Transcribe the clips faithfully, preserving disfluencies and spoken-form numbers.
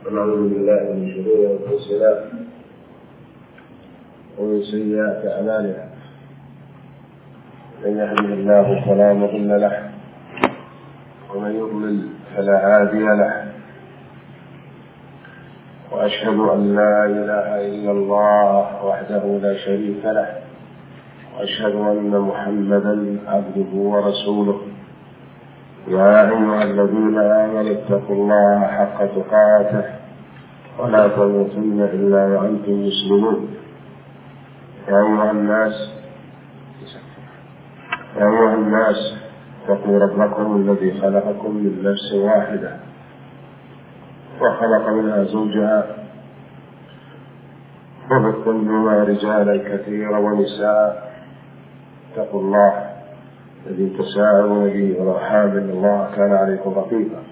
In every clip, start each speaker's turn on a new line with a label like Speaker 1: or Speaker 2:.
Speaker 1: ونعوذ بالله من شرور أنفسنا ومن سيئات أعمالنا، من يهده الله فلا مضل له ومن يضلل فلا هادي له، وأشهد أن لا إله إلا الله وحده لا شريك له، وأشهد أن محمدا عبده ورسوله. يا أيها الذين آمنوا اتقوا الله حق تقاته ولا تموتن إلا وأنتم مسلمون. يا أيها الناس يا أيها الناس اتقوا ربكم الذي خلقكم من نفس واحدة وخلق منها زوجها وبث منهما رجالا كثيرا ونساء. اتقوا الله الذي تساءلون به والأرحام إن الله كان عليكم رقيبا.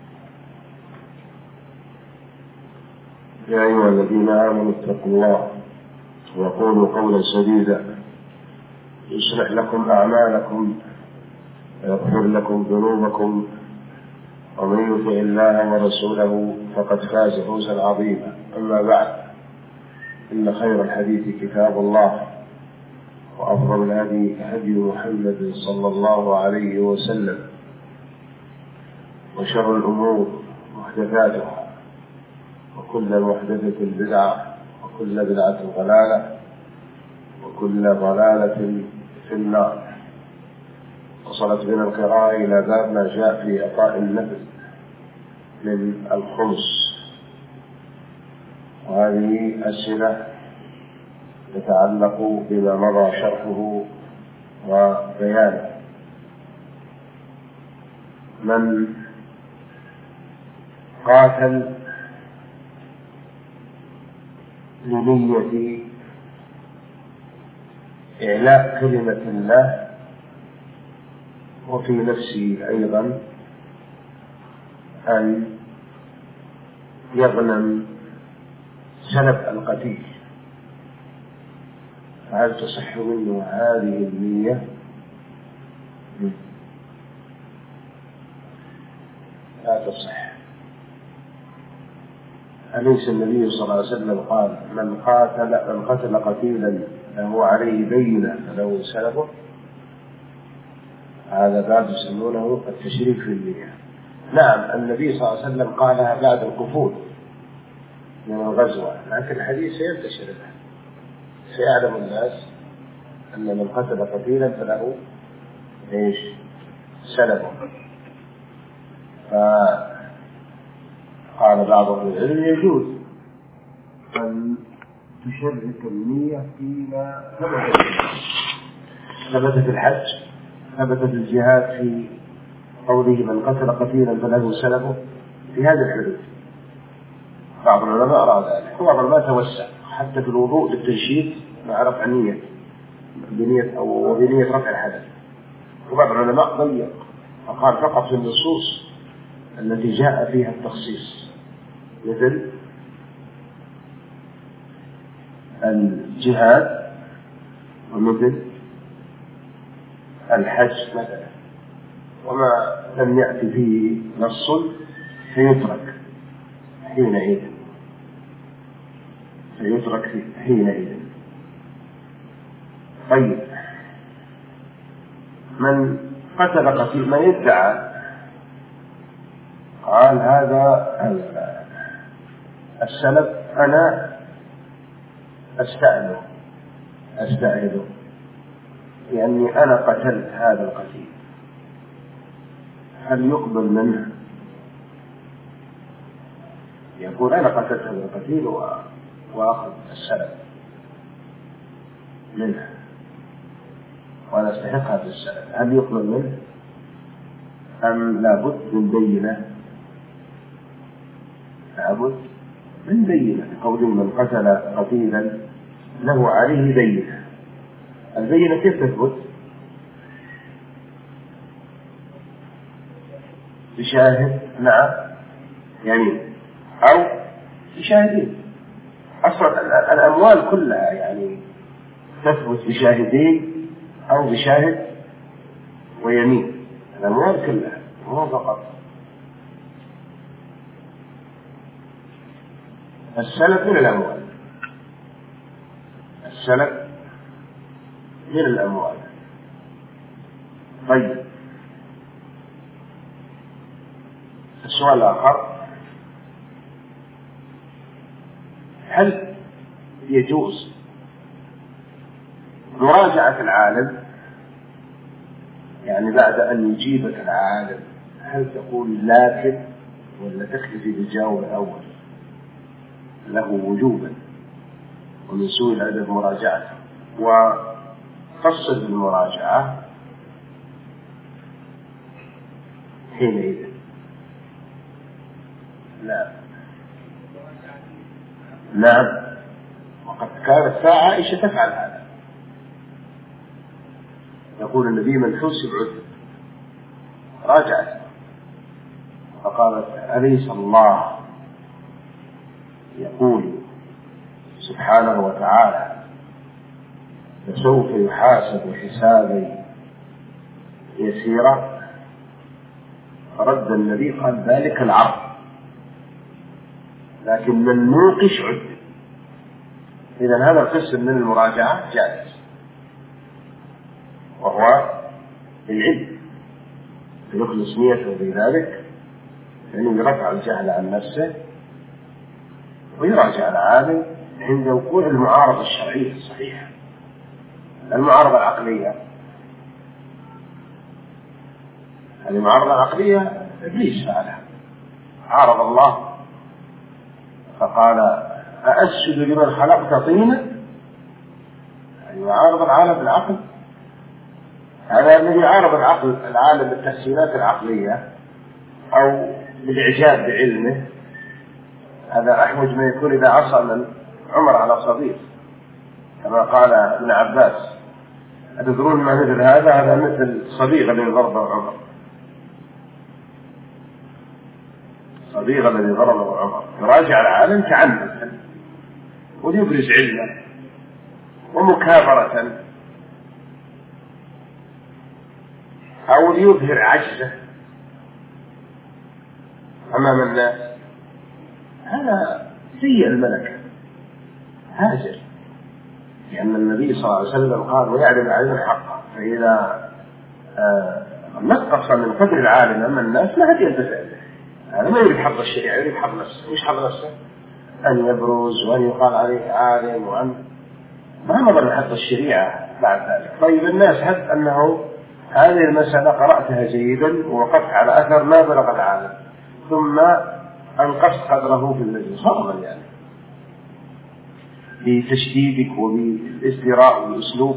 Speaker 1: يا أيها الذين آمنوا اتقوا الله وقولوا قولا سديدا يصلح لكم أعمالكم ويغفر لكم ذنوبكم، ومن يطع الله ورسوله فقد فاز فوزا عظيما. أما بعد، إن خير الحديث كتاب الله، وأفضل الهدي هدي محمد صلى الله عليه وسلم، وشر الأمور محدثاتها، وكل محدثة بدعة، وكل بدعة ضلالة، وكل ضلالة في النار. وصلت بنا القراءة إلى باب ما جاء في إعطاء النفل من الخمس، وهذه أسئلة يتعلق بما مضى شرحه وبيانه. من قاتل لنية إعلاء كلمة الله وفي نفسه أيضا أن يغنم سلب القتيل، هل تصح منه هذه النية؟ لا تصح. أليس النبي صلى الله عليه وسلم قال: من قاتل من قتل قتيلا له عليه بينة فله سلبه؟ هذا باب يسمونه التشريك في النية. نعم، النبي صلى الله عليه وسلم قالها بعد القفول من الغزوة، لكن الحديث سينتشر الآن، سيعلم الناس أن من قتل قتيلا فله إيش؟ سلبه. فقال بعض أهل العلم: يجوز أن تشرك النية فيما ثبت ثبت في الحج، ثبت في الجهاد في قوله من قتل قتيلا فله سلبه، في هذا الحدود. بعض العلماء رأى ذلك، وبعض العلماء توسع حتى في الوضوء للتنشيط مع رفع النية بنية أو بنية رفع الحدث، وبعض العلماء ضيق فقال فقط في النصوص التي جاء فيها التخصيص، مثل الجهاد ومثل الحج مثلا، وما لم يأتي فيه نص فيترك حينئذ فيترك حينئذ. طيب، من قتل قتيل، من يدعى قال هذا السلب أنا أستأذنه أستأذنه يعني أنا قتلت هذا القتيل، هل يقبل منه؟ يقول أنا قتلت هذا القتيل وأخذ السلب منه وأنا أستحق هذا السلب، هل يقبل منه أم لابد من بينة؟ لابد من بينة. قوله من قتل قتيلا له عليه بينة، البينة كيف تثبت؟ بشاهد مع يمين أو بشاهدين. أصلا الأموال كلها يعني تثبت بشاهدين أو بشاهد ويمين، الأموال كلها مو فقط. السلف من الأموال، السلف من الأموال. طيب، السؤال الآخر: هل يجوز مراجعة العالم؟ يعني بعد أن يجيبك العالم هل تقول لكن ولا تكتفي بالجواب الأول له وجوبا ومن سوء الأدب مراجعته وتصل بالمراجعة حينئذ؟ لا، نعم، وقد كانت عائشة تفعل هذا. يقول النبي: من حسب عذب راجعت، فقالت: أليس الله يقول سبحانه وتعالى: فسوف يحاسب حسابا يسيرا؟ فرد النبي قال: ذلك العرض، لكن من نوقش عذب. إذن هذا القسم من المراجعة جائز، وهو العلم، يخلص نيته في ذلك، يعني يرفع الجهل عن نفسه ويراجع العالم عند وقوع المعارضة الشرعية الصحيحة. المعارضة العقلية، هذه المعارضة العقلية إبليس فعلها، عارض الله فقال: أأسجد لمن خلقت طينا؟ يعني يعارض العالم بالعقل. هذا الذي يعارض العقل العالم بالتحسينات العقلية أو بالإعجاب بعلمه، هذا أحوج ما يكون إذا عصى من عمر على صديق، كما قال ابن عباس: أتدرون ما مثل هذا؟ هذا مثل صديق الذي ضربه عمر، صديق الذي ضربه عمر. يراجع العالم تعنتا ويبرز علمه ومكابرة، أو يظهر عجزه أمام الناس. هذا سيء الملكة، هاجر، لأن النبي صلى الله عليه وسلم قال: ويعلم العالم حقه. فإذا آه نقص من قدر العالم أمام الناس ما هدي ينتفع به. هذا ما يريد حفظ الشريعة، يريد حفظ نفسه. وش حفظ نفسه؟ أن يبرز وأن يقال عليه عالم، وأن ما نظر حفظ الشريعة بعد ذلك. طيب، الناس حد أنه هذه المسألة قرأتها جيدا ووقفت على أثر ما بلغ العالم، ثم أنقصت قدره في المجلس فضلا، يعني بتشديدك وبالازدراء والأسلوب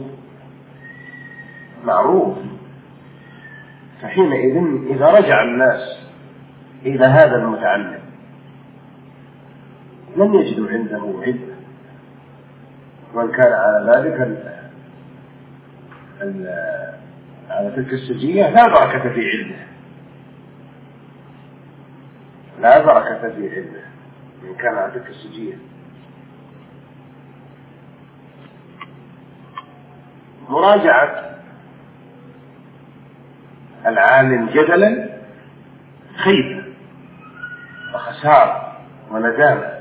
Speaker 1: معروف. فحينئذ إذا رجع الناس إلى هذا المتعلم لم يجدوا عنده علم، وإن كان على ذلك ال ال على تلك السجية لا بركة في علمه، لا بركة في علمه إن كان على تلك السجية. مراجعة العالم جدلا خيبة وخسارة وندامة،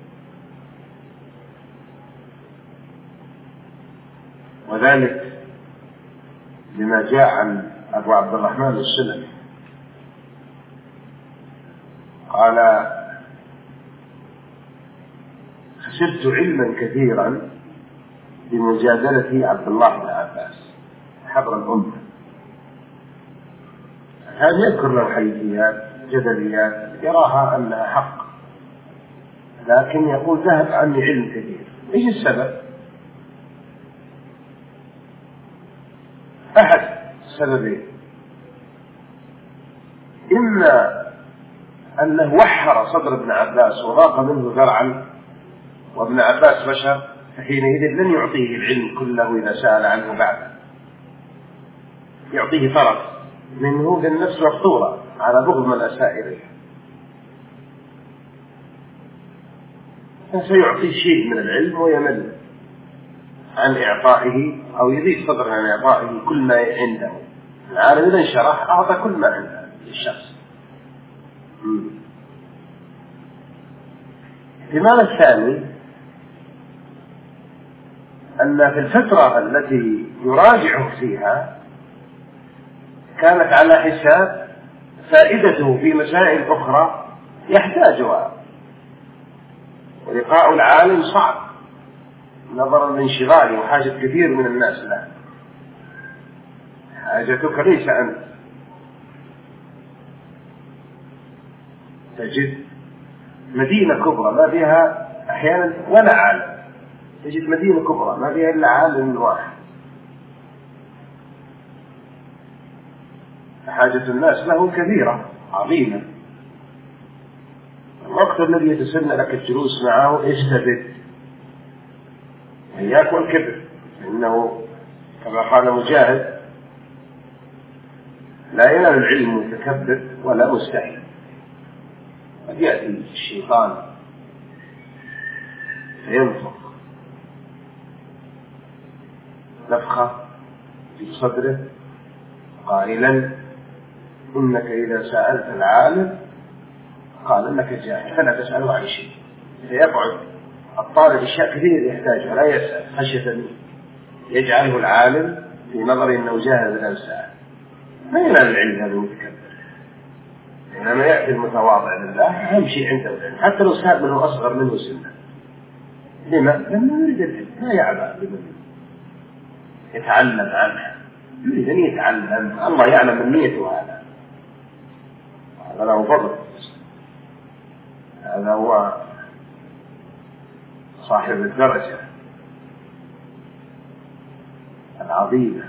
Speaker 1: وذلك لما جاء عن أبو عبد الرحمن السلمي قال: خسرت علما كثيرا بمجادلة عبد الله بن عباس حبر الأمة. هذا يذكر له حيثيات جدليات يراها أنها حق، لكن يقول: ذهب عني علم كثير. إيش السبب؟ أحد السببين: إما أنه وحر صدر ابن عباس وضاق منه ذرعا، وابن عباس بشر، فحينئذ لن يعطيه العلم كله إذا سأل عنه بعده، يعطيه طرف منه للنفس مفطورة على بغض من أساء إليه، فسيعطيه شيء من العلم ويمل عن إعطائه أو يضيق صدره عن إعطائه كل ما عنده. العالم إذا انشرح أعطى كل ما عنده للشخص. الاحتمال الثاني أن في الفترة التي يراجع فيها كانت على حساب فائدته في مسائل أخرى يحتاجها، ولقاء العالم صعب نظرا لانشغاله وحاجة كثير من الناس له، حاجتك ليس أنت. تجد مدينة كبرى ما فيها أحيانا ولا عالم، تجد مدينة كبرى ما فيها إلا عالم واحد، حاجة الناس له كثيرة عظيمة. الوقت الذي يتسنى لك الجلوس معه استبد إياك والكبر، إنه كما قال مجاهد لا ينال العلم متكبر ولا مستحيل. قد يأتي الشيطان فينفخ نفخة في صدره قائلا إنك إذا سألت العالم قال إنك جاهل فلا تسأله عن شيء، فيقعد الطالب أشياء كثير يحتاجها لا يسأل خشية أن يجعله العالم في نظر أنه جاهل لا يسأل، ما ينال العلم هذا المتكبر. إنما يأتي المتواضع لله أهم شيء عنده العلم، حتى لو سأل منه أصغر منه سنة. لما؟ لأنه يريد العلم، لا يعبأ بمن يتعلم عنه، يريد أن يتعلم، الله يعلم من نيته هذا، هذا له فضل، هذا هو صاحب الدرجة العظيمة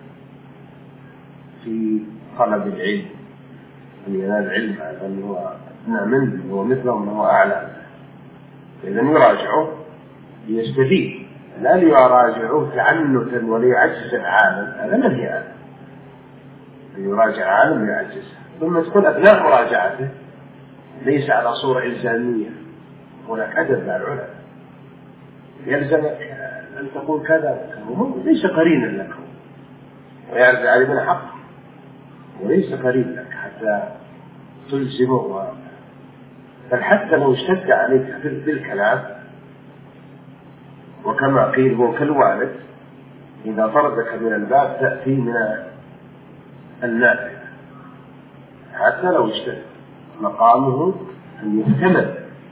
Speaker 1: في طلب العلم، أن ينال العلم هذا هو أدنى منه هو مثله من هو أعلى، إذا يراجعه ليستفيد لا ليراجعه تعنتا وليعجز العالم، هذا ما هي هذا يراجع العالم ليعجزه. ثم تكون أثناء مراجعته ليس على صورة إلزامية، هناك أدب مع العلماء يلزمك أن تقول كذا، ليس قرينا لك ويعرف عليه حق وليس قريب لك حتى تلزمه، بل حتى لو اشتد عليك بالكلام، وكما قيل هو كالوالد إذا طردك من الباب تأتي من النافذة، حتى لو اشتد مقامه أن يحتمل،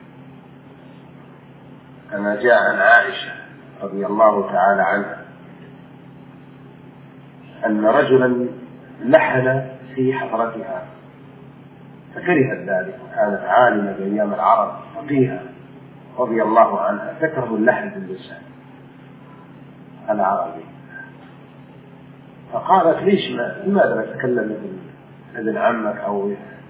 Speaker 1: كما جاء عن عائشة رضي الله تعالى عنها أن رجلا لحن في حضرتها فكرهت ذلك، وكانت عالمة بأيام العرب فقيهة رضي الله عنها تكره اللحن باللسان العربي، فقالت ليش ما لماذا لا تتكلم مثل ابن عمك أو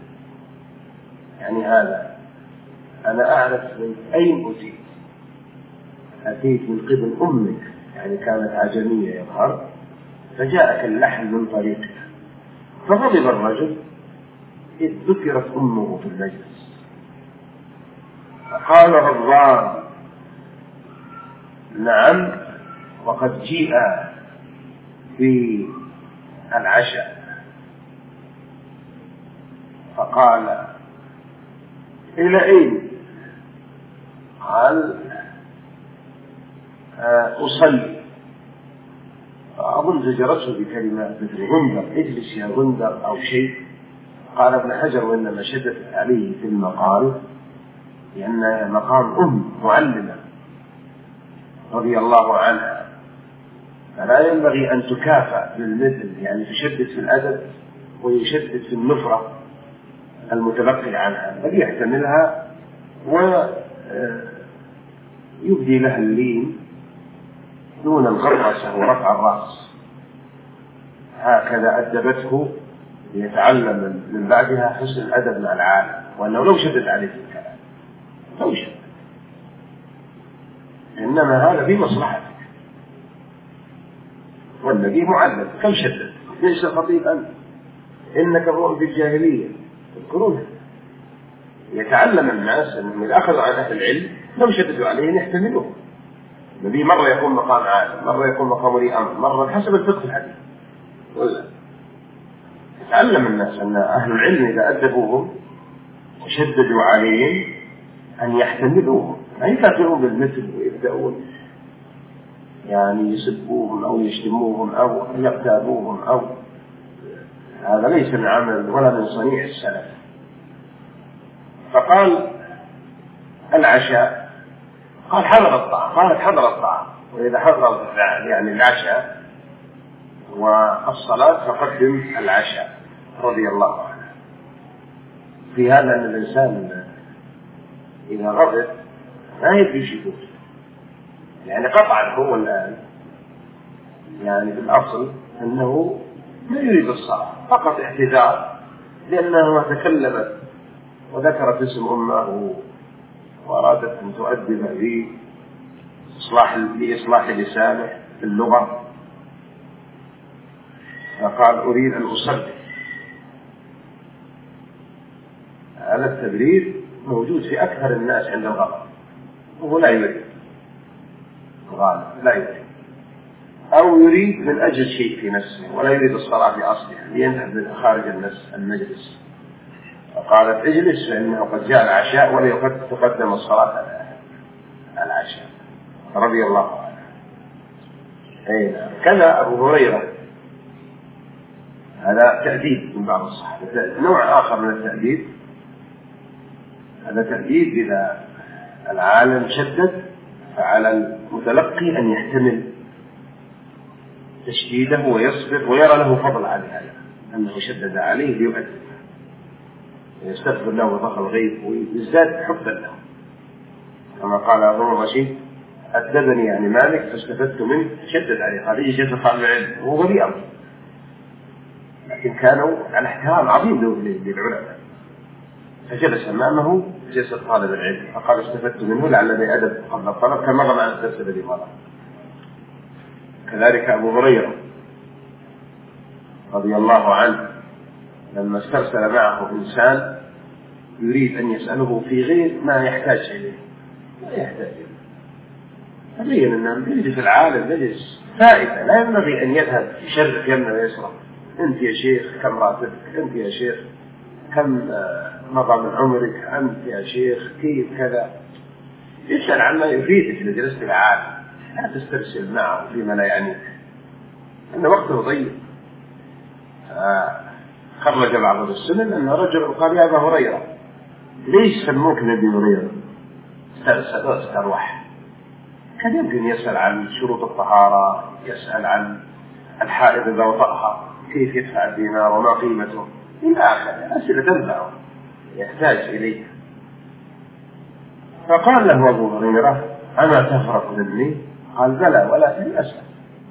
Speaker 1: يعني هذا، أنا أعرف من أين أتيت، أتيت من قبل أمك، يعني كانت عجمية يظهر، فجاءك اللحن من طريقها. فغضب الرجل إذ ذكرت أمه في المجلس، فقال غضبان نعم وقد جيء في العشاء، فقال إلى أين؟ قال أصلي، أظن زجرته بكلمة مثل غندر اجلس يا غندر أو شيء. قال ابن حجر وإنما شدت عليه في المقام لأن مقام أم معلمة رضي الله عنها، فلا ينبغي أن تكافأ بالمثل، يعني تشدد في الأدب ويشدد في النفرة المتلقي عنها، بل يحتملها ويبدي لها اللين دون الغرسة ورفع الرأس، هكذا أدبته ليتعلم من بعدها حسن الأدب مع العالم، وأنه لو شدد عليه في الكلام لو شدد، إنما هذا في مصلحتك، والنبي معلم كم شدد ليس خطيب أنت إنك امرؤ بالجاهلية تذكرونها، يتعلم الناس أنهم إذا أخذوا عن أهل العلم لو شددوا عليه يحتملوه. النبي مرة يكون مقام عالم، مرة يكون مقام ولي أمر، مرة حسب الفقه الحديث، ولا يتعلم الناس أن أهل العلم إذا أدبوهم وشددوا عليهم أن يحتملوهم، ما يفاترون بالمثل ويبدأون يعني يسبوهم أو يشتموهم أو يغتابوهم، أو هذا ليس من عمل ولا من صنيع السلف. فقال العشاء، قال حضر الطعام، قالت حضر الطعام، وإذا حضر يعني العشاء والصلاة فقدم العشاء رضي الله عنه. في هذا أن الإنسان إذا غضب ما يدري ايش يقول، يعني قطعا هو الآن يعني بالأصل أنه لا يريد الصلاة، فقط اعتذار لأنها تكلمت وذكرت اسم أمه وأرادت أن تؤدب لإصلاح لإصلاح لسانه في اللغة، فقال أريد أن أصلي. هذا التبرير موجود في أكثر الناس عند الغضب، وهو لا يريد غالب لا يريد، أو يريد من أجل شيء في نفسه ولا يريد الصلاة بأصلها لينهب خارج المجلس. فقالت اجلس فإنه قد جاء العشاء ولا تقدم الصلاة على العشاء رضي الله عنه. أي كذا أبو هريرة، هذا تأديب من بعض الصحابة. نوع آخر من التأديب، هذا تأديب إذا العالم شدد فعلى المتلقي أن يحتمل تشديده ويصبر ويرى له فضل على هذا أنه شدد عليه ليؤدب، يستغفر له وضخ الغيب ويزداد حبا له، كما قال هارون الرشيد أدبني يعني مالك فاستفدت منه، شدد عليه، قال يجي جلس طالب العلم وهو ولي أمر، لكن كانوا على احترام عظيم للعلماء، فجلس أمامه جلس طالب العلم فقال استفدت منه لعلني أدب قبل الطلب كما مر مع الدرس الذي مضى. كذلك أبو هريرة رضي الله عنه لما استرسل معه إنسان يريد أن يسأله في غير ما يحتاج إليه، لا يحتاج إليه، تبين أنه يجلس العالم يجلس فائدة، لا ينبغي أن يذهب يشرف يمنى ويسرى، أنت يا شيخ كم راتبك، أنت يا شيخ كم مضى من عمرك، أنت يا شيخ كيف كذا، يسأل عما يفيدك إذا جلست العالم، لا تسترسل معه فيما لا يعنيك، أن وقته ضيق. خرج بعض السنن أن رجل قال يا أبا هريرة ليش سموك نبي هريرة؟ استرسل واستروح، كان يمكن يسأل عن شروط الطهارة، يسأل عن الحائض إذا وطأها كيف يدفع الدينار وما قيمته إلى آخره، أسئلة تنفعه يحتاج إليها. فقال له أبو هريرة أما تفرق مني؟ قال بلى ولكن أسأل.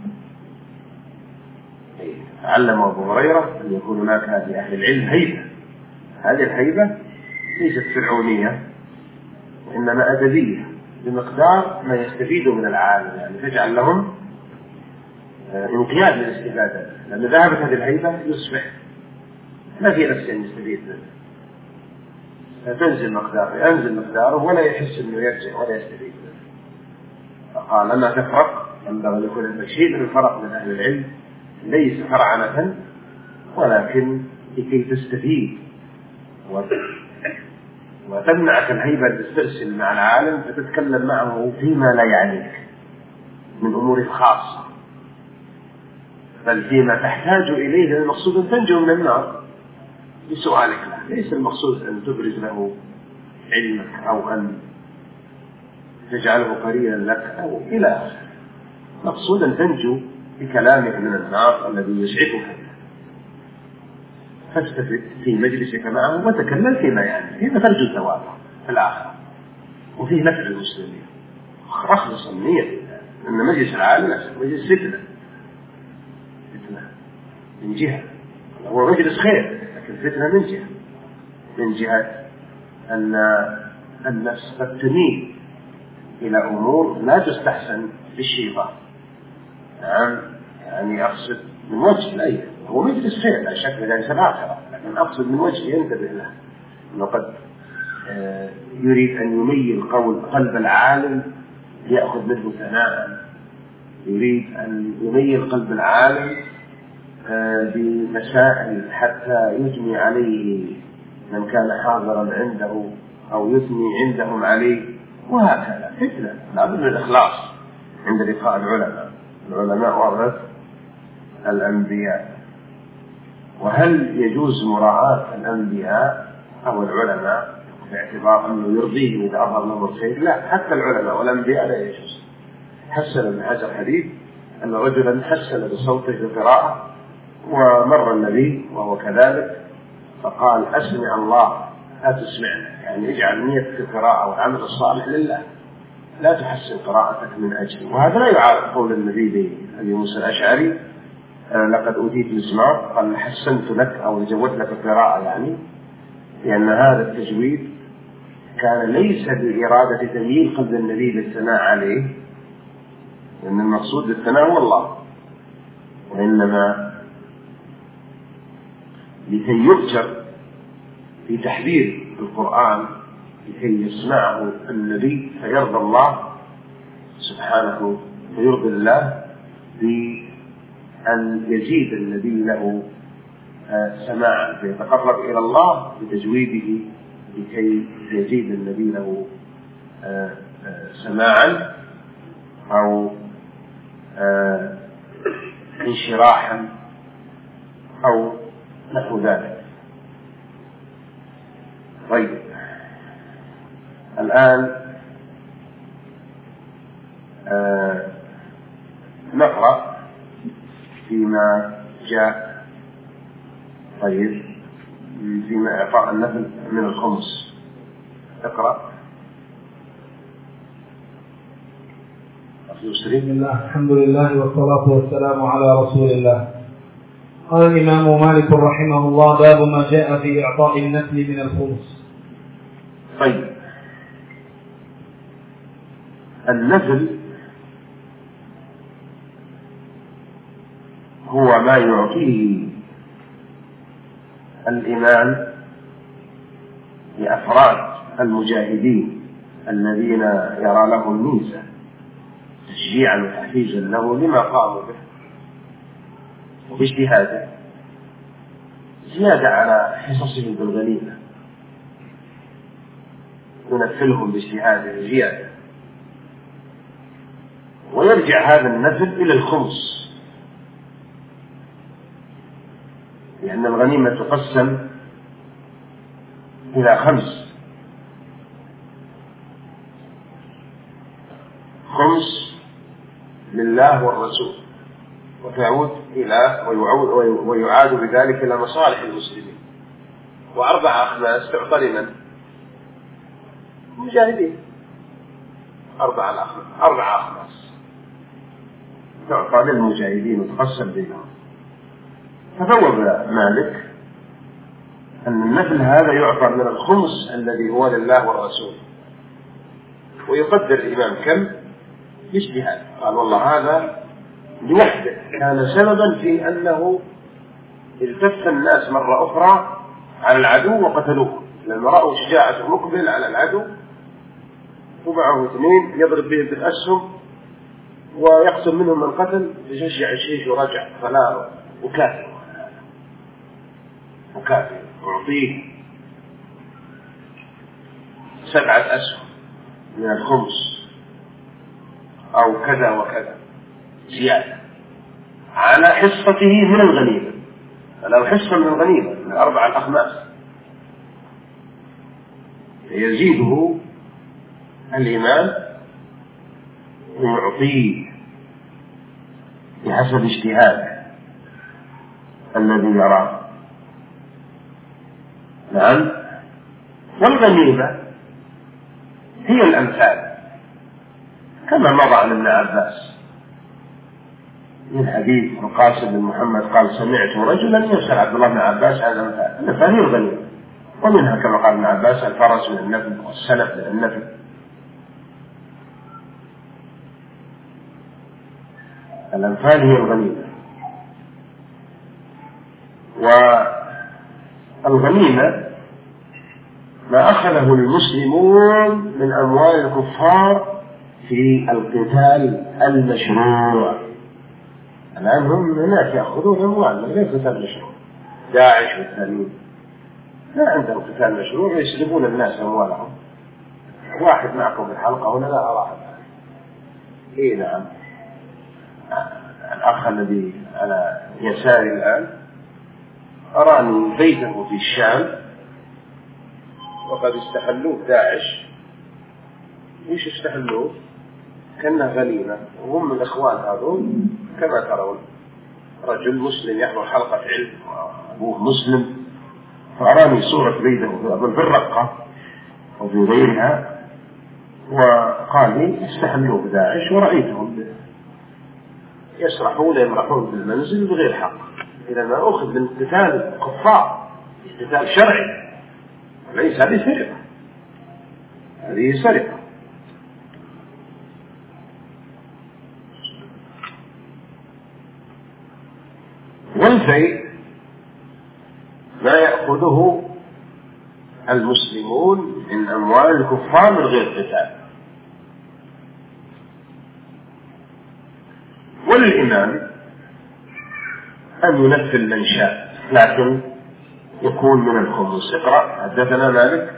Speaker 1: علم أبو هريرة أن يكون هناك لأهل العلم هيبة، هذه الهيبة ليست فرعونية وإنما أدبية بمقدار ما يستفيدوا من العالم، يعني تجعل لهم انقياد للاستفادة، لأن ذهبت هذه الهيبة يصبح ما في نفس أن يستفيد منه، فتنزل مقداره ينزل مقداره ولا يحس أنه يرجع ولا يستفيد منه. فقال لما تفرق ينبغي أن يكون عندك شيء من الفرق من أهل العلم، ليس فرعنة ولكن لكي تستفيد وتمنعك الهيبة أن تسترسل مع العالم فتتكلم معه فيما لا يعنيك من أمور الخاصة، بل فيما تحتاج إليه. المقصود أن تنجو من النار بسؤالك له، ليس المقصود أن تبرز له علمك أو أن تجعله قرينا لك أو إلى آخره، مقصود أن تنجو بكلامك من النار الذي يزعجك، فاستفد في مجلسك معه وتكلم فيما يعني، فيما ترجو ثوابه في الآخرة وفيه نفع المسلمين. أخلص النية أن مجلس العالم مجلس فتنة، فتنة من جهة هو مجلس خير، لكن فتنة من جهة من جهة أن النفس قد تميل إلى أمور لا تستحسن بالشيطان. نعم يعني أقصد من وجه لا هو مجلس خير لا شك مجلس الآخرة، لكن أقصد من وجه ينتبه له أنه قد يريد أن يميل قول قلب العالم ليأخذ منه ثناء، يريد أن يميل قلب العالم بمسائل حتى يجني عليه من كان حاضرا عنده أو يثني عندهم عليه، وهكذا فتنة. لابد من الإخلاص عند لقاء العلماء. العلماء ورثة الأنبياء. وهل يجوز مراعاة الأنبياء أو العلماء باعتبار أنه يرضيهم إذا أظهر لهم الخير؟ لا، حتى العلماء والأنبياء لا يجوز. حسن ابن حجر حديث أن رجلا حسن بصوته القراءة، ومر النبي وهو كذلك فقال: أسمع الله لا تسمعنا، يعني اجعل نية القراءة والعمل الصالح لله، لا تحسن قراءتك من أجلي. وهذا لا يعارض قول النبي لأبي موسى الأشعري: لقد أوتيت مزمار، قال حسنت لك أو زودت لك القراءة، يعني لأن هذا التجويد كان ليس بإرادة تمييل قلب النبي للثناء عليه، لأن المقصود بالثناء هو الله، وإنما لكي يؤجر في تحرير القرآن، لكي يسمعه النبي فيرضى الله سبحانه ويرضي الله بأن يزيد النبي له سماعا، فيتقرب إلى الله بتجويده لكي يزيد النبي له سماعا أو انشراحا أو نحو ذلك. طيب، الآن آه نقرأ فيما جاء. طيب، فيما إعطاء النفل من الخمس، اقرأ.
Speaker 2: بسم الله، الحمد لله والصلاة والسلام على رسول الله. قال الإمام مالك رحمه الله: باب ما جاء في إعطاء النفل من الخمس.
Speaker 1: طيب، النفل هو ما يعطيه الإمام لأفراد المجاهدين الذين يرى لهم ميزة تشجيعا وتحفيزا له لما قاموا به وباجتهاده، زيادة على حصصهم بالغنيمة، ينفلهم باجتهاده زيادة، ويرجع هذا النفل إلى الخمس، لأن الغنيمة تقسم إلى خمس: خمس لله والرسول، وتعود إلى ويعود ويعاد بذلك إلى مصالح المسلمين، وأربع أخماس تعطى لمن؟ المجاهدين. أربع الأخماس أربع أخماس تعطى للمجاهدين وتقسم بينهم. فثوب مالك أن النفل هذا يعطى من الخمس الذي هو لله والرسول، ويقدر الإمام كم باجتهاد. قال: والله هذا لوحده كان سببا في أنه التف الناس مرة أخرى على العدو وقتلوه، لما رأوا شجاعته مقبل على العدو ومعه اثنين يضرب بهم بالأسهم ويقتل منهم من قتل، يشجع الشيش ورجع. فلا، وكافر وكافر أعطيه سبعة أسهم من الخمس أو كذا وكذا زيادة على حصته من الغنيمة، فلو حصة من الغنيمة من أربع الأخماس يزيده الإمام ويعطيه بحسب اجتهاده الذي يراه. نعم. والغنيمة هي الأمثال، كما مضى عن ابن عباس من حديث القاسم بن محمد قال: سمعت رجلا يسأل عبد الله بن عباس عن الأمثال. الأمثال هي الغنيمة، ومنها كما قال ابن عباس: الفرس من النفل والسلف من النفل. الأمثال هي الغنيمة. والغنيمة ما أخذه المسلمون من أموال الكفار في القتال المشروع. الآن هم هناك يأخذون أموال من غير قتال مشروع، داعش والثانيين لا عندهم قتال مشروع، يسلبون الناس أموالهم واحد معكم في الحلقة هنا لا أرى. إيه نعم، الأخ الذي على يساري الآن أراني بيته في الشام وقد استحلوه داعش. إيش استحلوه؟ كأنه غنيمة، وهم من الإخوان هذول كما ترون، رجل مسلم يحضر حلقة علم وأبوه مسلم، فأراني صورة بيته في الرقة أو في غيرها، وقال لي استحلوه داعش ورأيتهم يسرحون يمرحون في المنزل بغير حق. إذا ما أخذ من قتال كفار، قتال شرعي، ليس هذه سرقة، هذه سرقة. والفيء ما يأخذه المسلمون من أموال الكفار من غير قتال. والإمام أن ينفل من شاء، لكن يكون من الخمس. اقرأ. حدثنا مالك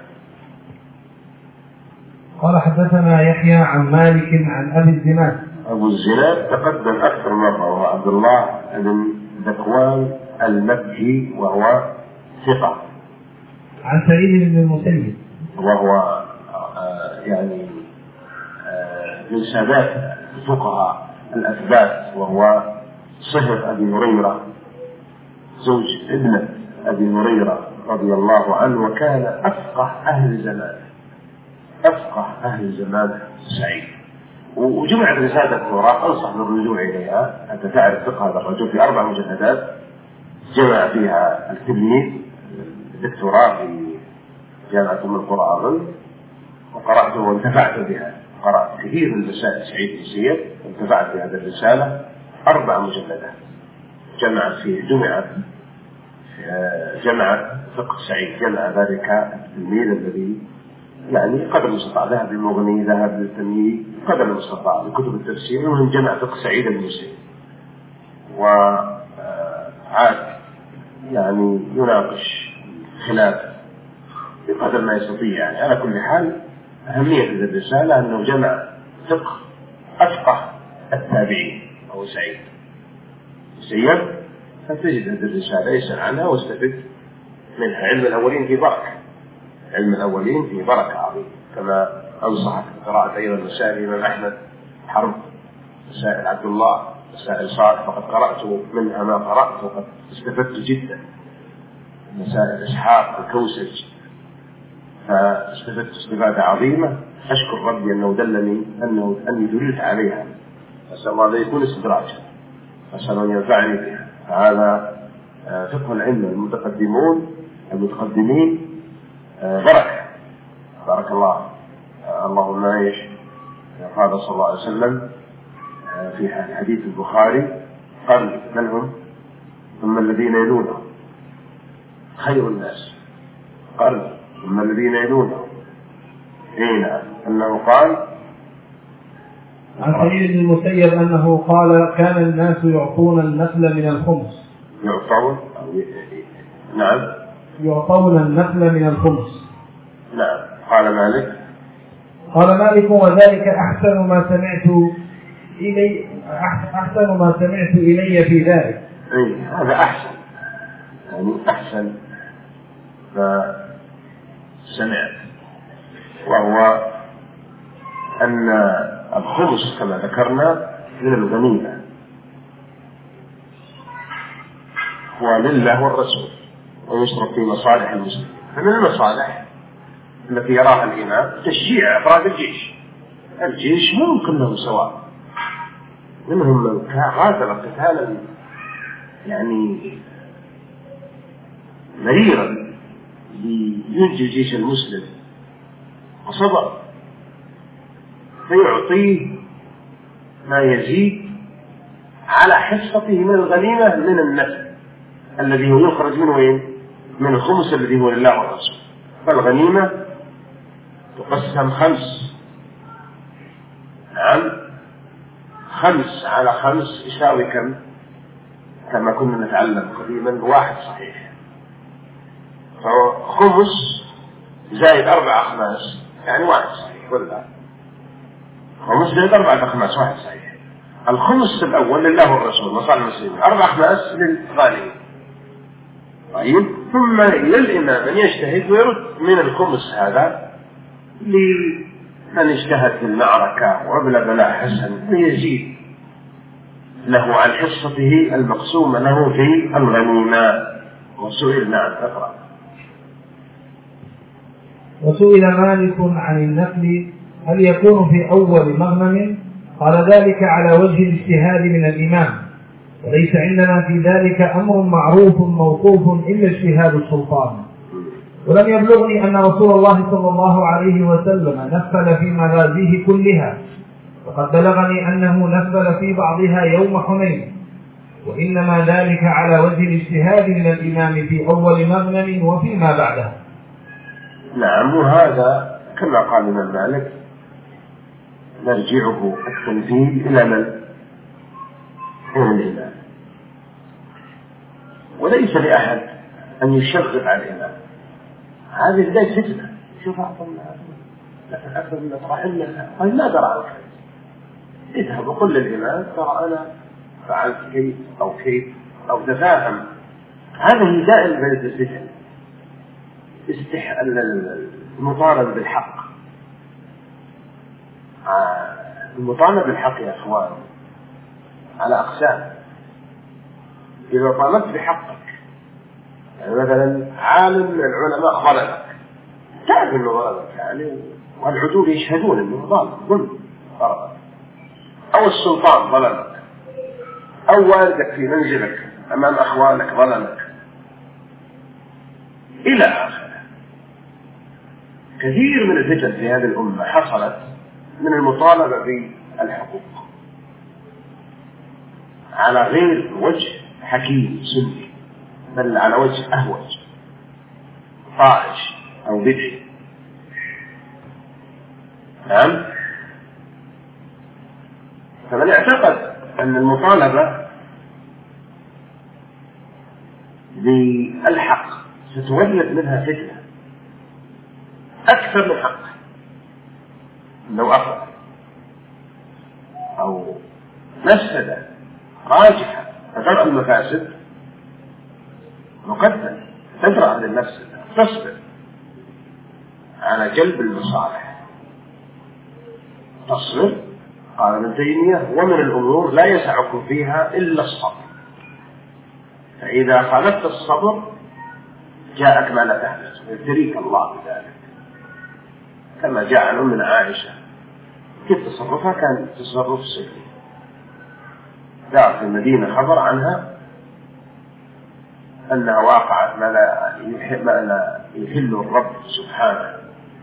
Speaker 2: قال حدثنا يحيى عن مالك عن أبي الزناد.
Speaker 1: أبو الزناد تقدم أكثر مرة، وهو عبد الله بن ذكوان المكي، وهو ثقة.
Speaker 2: عن سعيد بن المسيب،
Speaker 1: وهو آه يعني آه من سادات الفقهاء الأثبات، وهو صهر أبي هريرة زوج ابنة أبي هريرة رضي الله عنه، وكان أفقه أهل زمانه، أفقه أهل زمانه سعيد. وجمعت رسالة الدكتوراه، أنصح بالرجوع إليها حتى تعرف فقه هذا الرجل، في أربع مجلدات جمع فيها التلميذ الدكتوراه في جامعة أم القرى أظن، وقرأته وانتفعت بها. قرأت كثير من مسائل سعيد بن زيد وانتفعت بهذه الرسالة، أربع مجلدات جمعت فيه، جمعت جمعت فقه سعيد، جمع ذلك التلميذ الذي يعني قدر المستطاع، ذهب للمغني، ذهب للتمييز، قدر المستطاع لكتب التفسير، المهم جمع فقه سعيد بن زيد. وعاد يعني يناقش خلاف بقدر ما يستطيع. يعني على كل حال أهمية هذه الرسالة أنه جمع فقه أفقه التابعين، أو سعيد سيد، فتجد هذه الرسالة يسأل عنها واستفد منها. علم الأولين في بركة، علم الأولين في بركة عظيمة، كما أنصحك قراءة أيضا مسائل الإمام أحمد حرب، مسائل عبد الله، مسائل صالح، فقد قرأت منها ما قرأت وقد استفدت جدا. مسائل إسحاق الكوسج فاستفدت استفادة عظيمة، أشكر ربي أنه دلني أنه أني دلت عليها، أسأل الله لا يكون استدراجا، أسأل أن ينفعني بها. هذا فقه العلم، المتقدمون المتقدمين بركة، بارك الله. اللهم ايش قال صلى الله عليه وسلم في حديث البخاري: قرن من هم؟ ثم الذين يلونهم خير الناس، قرن ثم الذين يلونهم. هنا أنه قال
Speaker 2: عن سعيد بن المسيب أنه قال: كان الناس يعطون النخل من الخمس.
Speaker 1: يعطون نعم
Speaker 2: يعطون النخل من الخمس.
Speaker 1: نعم. قال مالك
Speaker 2: قال مالك: وذلك أحسن ما سمعت إلي أحسن ما سمعت إلي في ذلك.
Speaker 1: إيه هذا أحسن، يعني أحسن ما سمعت، وهو أن الخمس كما ذكرنا من الغنيمة، ولله والرسول، ويصرف في مصالح المسلمين. فمن المصالح التي يراها الإمام تشجيع أفراد الجيش. الجيش مو كلهم سواء، منهم من قاتل قتالا يعني مريرا لينجي الجيش المسلم وصبر، فيعطيه ما يزيد على حصته من الغنيمة من النفل الذي هو يخرج منه وين؟ من الخمس الذي هو لله والرسول. فالغنيمة تقسم خمس، نعم خمس على خمس يساوي كم؟ كما كنا نتعلم قديما واحد صحيح، فخمس زائد أربع أخماس يعني واحد صحيح ولا خمس جيد أربعة أخماس واحد صحيح. الخمس الأول لله والرسول وصالح المسلمين، أربع أخماس للغانمين. طيب ثم للإمام أن يجتهد ويرد من الخمس هذا لمن اجتهد في المعركة وأبلغ لا حسن ليزيد له عن حصته المقسومة له في الغنيمة. وسئل نعم اقرأ.
Speaker 2: وسئل مالك عن النفل هل يكون في أول مغنم؟ قال ذلك على وجه الاجتهاد من الإمام، وليس عندنا في ذلك أمر معروف موقوف إلا اجتهاد السلطان. ولم يبلغني أن رسول الله صلى الله عليه وسلم نفل في مغازيه كلها، وقد بلغني أنه نفل في بعضها يوم حنين، وإنما ذلك على وجه الاجتهاد من الإمام في أول مغنم وفيما بعده.
Speaker 1: نعم، وهذا كما قال الإمام مالك نرجعه التنفيذ إلى من؟ إلى الإمام، وليس لأحد أن يشغل على الإمام. هذه بداية فتنة. شوف أعطنا لكن أكثر من أطرحنا قال ما درى عنك، اذهب وقل للإمام ترى أنا فعلت كيف أو كيف أو تفاهم. هذه دائما بداية الفتن، استح المطالبة بالحق. المطالبة بالحق يا أخوان على أقسام. إذا طالبت بحقك، يعني مثلا عالم من العلماء ظلمك، تعرف أنه ظلمك يعني، والعدول يشهدون أنه ظلم ظلم ظلمك، أو السلطان ظلمك، أو والدك في منزلك أمام أخوانك ظلمك، إلى آخره. كثير من الفتن في هذه الأمة حصلت من المطالبة بالحقوق على غير وجه حكيم سني، بل على وجه أهوج طائش أو بدعي. نعم، فمن اعتقد أن المطالبة بالحق ستولد منها فتنة أكثر من حقه لو أخذ أو مفسدة راجحة فدرء المفاسد مقدم، تدرأ عن المفسدة، تصبر على جلب المصالح، تصبر. قال ابن تيمية ومن الأمور لا يسعكم فيها إلا الصبر، فإذا خالفت الصبر جاءك ما لا تحدث ويبتليك الله بذلك، كما جاء عن أمنا عائشة كيف تصرفها كان تصرف سيئ. جاء في المدينة خبر عنها أنها واقعت ما لا يحل الرب سبحانه،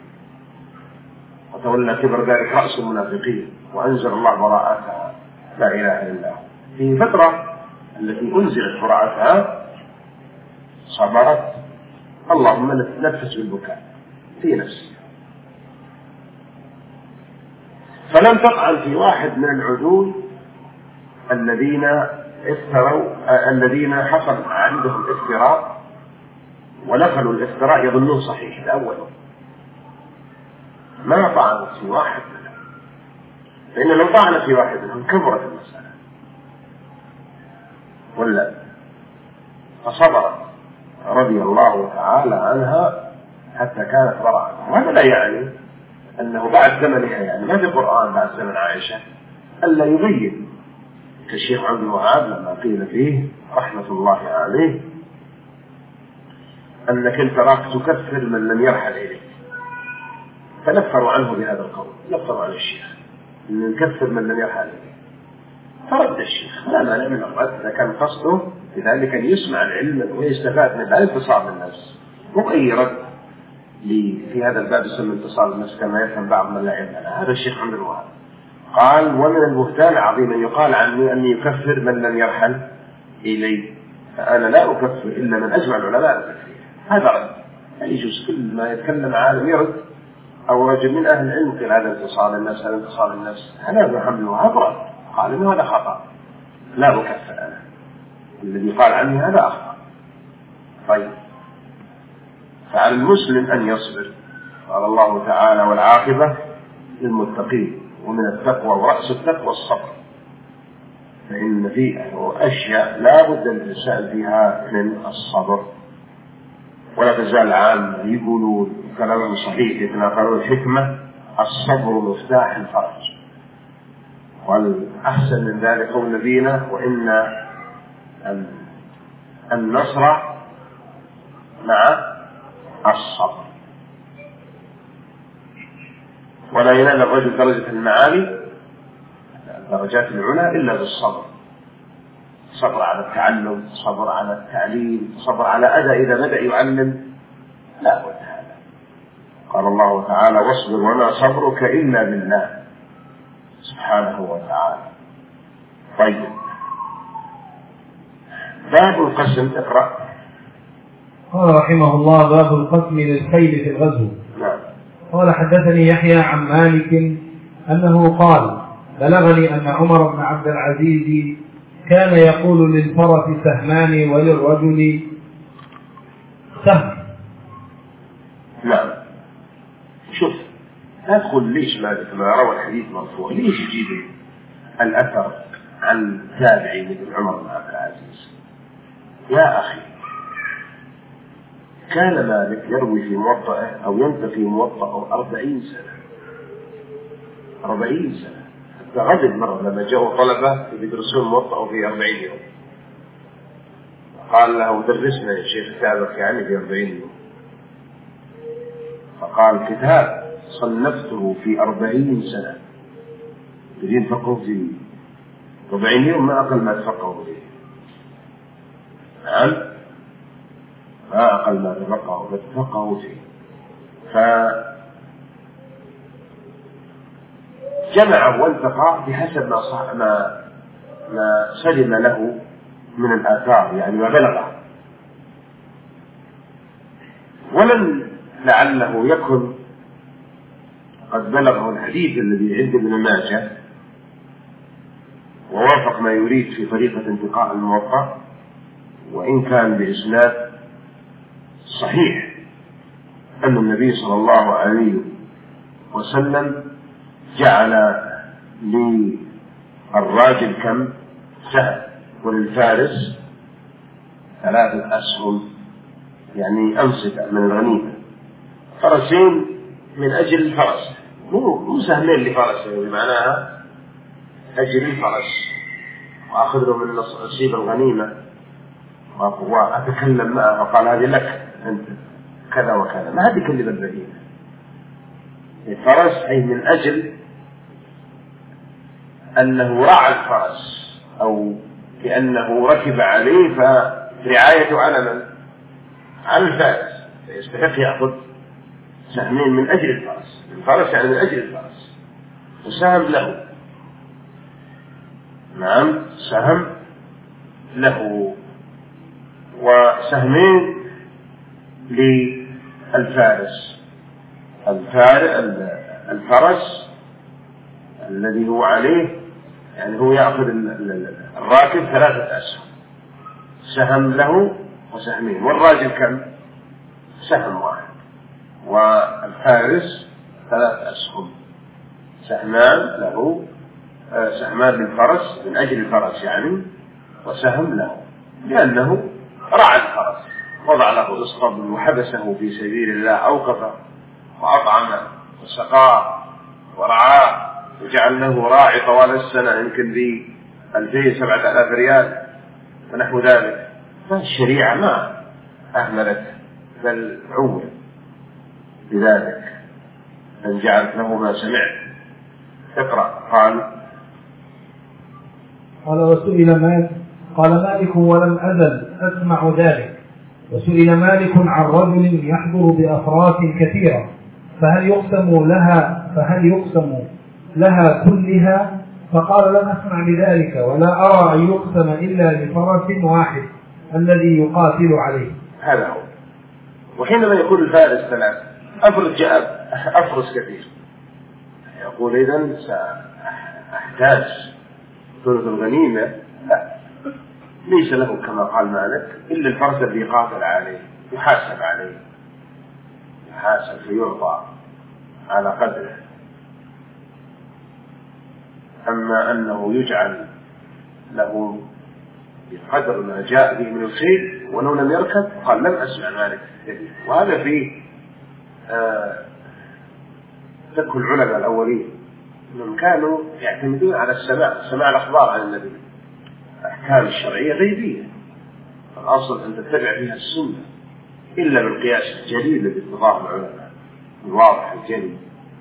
Speaker 1: وتولى كبر ذلك رأس المنافقين، وأنزل الله براءتها لا إله إلا هو. في فترة التي أنزلت براءتها صبرت، اللهم نفس بالبكاء في نفسها، فلم تقع في واحد من العدول الذين افتروا الذين حصل عندهم افتراء ونقلوا الافتراء يظنون صحيح الأول، ما طعنت في واحد منهم، فإن لو طعنت في واحد منهم كبرت المسألة ولا. فصبرت رضي الله تعالى عنها حتى كانت براءة. وهذا لا يعني أنه بعد زمنها، يعني ما في القرآن بعد زمن عائشة ألا يبين، كالشيخ عبد الوهاب لما قيل فيه رحمة الله عليه أنك إن تراك تكفر من لم يرحل إليك، فنفروا عنه بهذا القول، نفروا عن الشيخ أن نكفر من لم يرحل إليك، فرد الشيخ لا مانع من الرد إذا كان قصده بذلك أن يسمع العلم ويستفاد من ذلك اتصال الناس، مو أي رد في هذا الباب يسمى اتصال الناس كما يفهم بعض من لا يعلم. هذا الشيخ عبد الوهاب قال ومن البهتان عظيما يقال عني أني يكفر من لم يرحل إلي، فأنا لا أكفر إلا من أجمع العلماء التكفير. هذا رد، يعني يجوز كل ما يتكلم عالم يرد أو رجل من أهل العلم قال هذا اتصال الناس هذا اتصال الناس. هذا ابن عبد الوهاب رد قال إنه هذا خطأ لا أكفر أنا، الذي قال عني هذا أخطأ. طيب، فعلى المسلم أن يصبر قال الله تعالى والعاقبة للمتقين، ومن التقوى ورأس التقوى الصبر، فإن فيه أشياء لا بد للإنسان فيها من الصبر. ولا تزال عامة يقولون كلام صحيح يتناقلون الحكمة الصبر مفتاح الفرج، والأحسن من ذلك قول نبينا وإن النصر مع الصبر. ولا ينال الرجل درجة المعالي درجات العلا إلا بالصبر، صبر على التعلم، صبر على التعليم، صبر على أذى إذا بدأ يعلم لا بد هذا. قال الله تعالى واصبر وما صبرك إلا بالله سبحانه وتعالى. طيب باب القسم اقرأ.
Speaker 2: قال رحمه الله باب القسم للخيل في الغزو.
Speaker 1: نعم.
Speaker 2: قال حدثني يحيى عن مالك أنه قال بلغني أن عمر بن عبد العزيز كان يقول للفرس سهمان وللرجل سهم.
Speaker 1: نعم. شوف أدخل ليش مالك ما روى الحديث مرفوع ليش يجيب الأثر عن تابعي مثل عمر بن عبد العزيز؟ يا أخي كان مالك يروي في موطئه أو ينتفي موطئه أربعين سنة أربعين سنة حتى غضب مرة لما جاءوا طلبة يدرسون موطئه في أربعين يوم، قال له درسنا يا شيخ كتابك يعني في أربعين يوم، فقال كتاب صنفته في أربعين سنة تريد فقه في أربعين يوم ما أقل ما تفقهوا فيه. نعم ما أقل ما تفقهوا فتفقهوا فيه. فجمع والتقى بحسب ما صح ما ما سلم له من الآثار يعني ما بلغه، ولم لعله يكن قد بلغه الحديث الذي عند ابن ماجه ووافق ما يريد في طريقة انتقاء الموطأ، وإن كان بإسناد صحيح أن النبي صلى الله عليه وسلم جعل للراجل كم سهم وللفارس ثلاثة أسهم يعني أنصفة من الغنيمة، فرسين من أجل الفرس مو سهمين لفرس يعني معناها أجل الفرس وأخذ له من نصيب الغنيمة وأتكلم معه فقال هذه لك أنت كذا وكذا، ما هذه كلمة البهيمة. الفرس أي من أجل أنه رعى الفرس أو لأنه ركب عليه فرعاية على من؟ على الفارس، فيستحق يأخذ سهمين من أجل الفرس، الفرس يعني من أجل الفرس وسهم له. نعم سهم له وسهمين للفارس. الفرس الذي هو عليه يعني هو يأخذ الراكب ثلاثة أسهم، سهم له وسهمين، والراجل كم؟ سهم واحد، والفارس ثلاث أسهم، سهمان له سهمان للفرس من أجل الفرس يعني وسهم له لأنه رعى الفرس، وضع له اسطبل وحبسه في سبيل الله، أوقفه وأطعمه وسقاه ورعاه وجعل له راعي طوال السنة يمكن ب ألفين سبعة آلاف ريال ونحو ذلك. فالشريعة ما أهملت بل عول بذلك أن جعلت له ما سمعت. اقرأ. قال
Speaker 2: قال وسئل مالك قال مالك ولم أزل أسمع ذلك، وسئل مالك عن رجل يحضر بأفراس كثيرة فهل يقسم لها فهل يقسم لها كلها؟ فقال لم أسمع بذلك ولا أرى أن يقسم إلا لفرس واحد الذي يقاتل عليه.
Speaker 1: هذا هو. وحينما يقول الفارس ثلاث أفرس جاء أفرس كثير يقول إذن سأحتاج ثلث الغنيمة، لا ليس له كما قال مالك إلا الفرس الذي قاتل عليه يحاسب عليه يحاسب فيعطى على قدره. أما أنه يجعل له بقدر ما جاء به من الخير ولو لم يركب، قال لم أسمع ذلك. وهذا فيه آه فقه العلماء الأولين، أنهم كانوا يعتمدون على السماع، سماع الأخبار عن النبي، الأحكام الشرعية غيبية، الأصل أن تتبع فيها السنة، إلا بالقياس الجليل الذي اتضاه العلماء الواضح الجليل،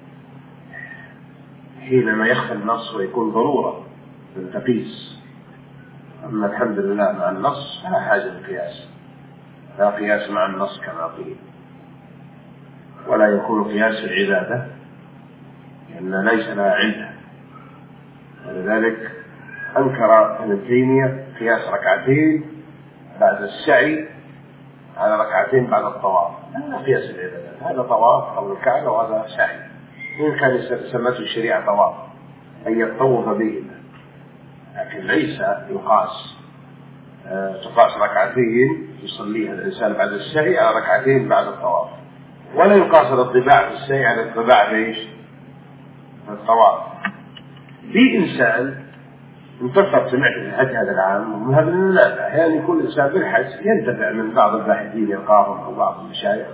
Speaker 1: حينما يخفى النص ويكون ضرورة تقيس. أما الحمد لله مع النص فلا حاجة للقياس، لا قياس مع النص كما قيل، ولا يكون قياس العبادة لأن ليس لها علة. ولذلك أنكر ابن تيمية قياس ركعتين بعد السعي على ركعتين بعد الطواف، هذا قياس العبادة، هذا طواف قبل الكعبة وهذا سعي، إن كان سمته الشريعة طواف أن يطوف به، لكن ليس يقاس أه تقاس ركعتين يصليها الإنسان بعد السعي على ركعتين بعد الطواف، ولا يقاس الطباع في السعي على الطباع في الطواف. في إنسان انتصر سمعت في الحج هذا العام، وهذا من الناس أحيانا يكون الإنسان بالحج ينتفع من بعض الباحثين يلقاهم أو بعض المشايخ،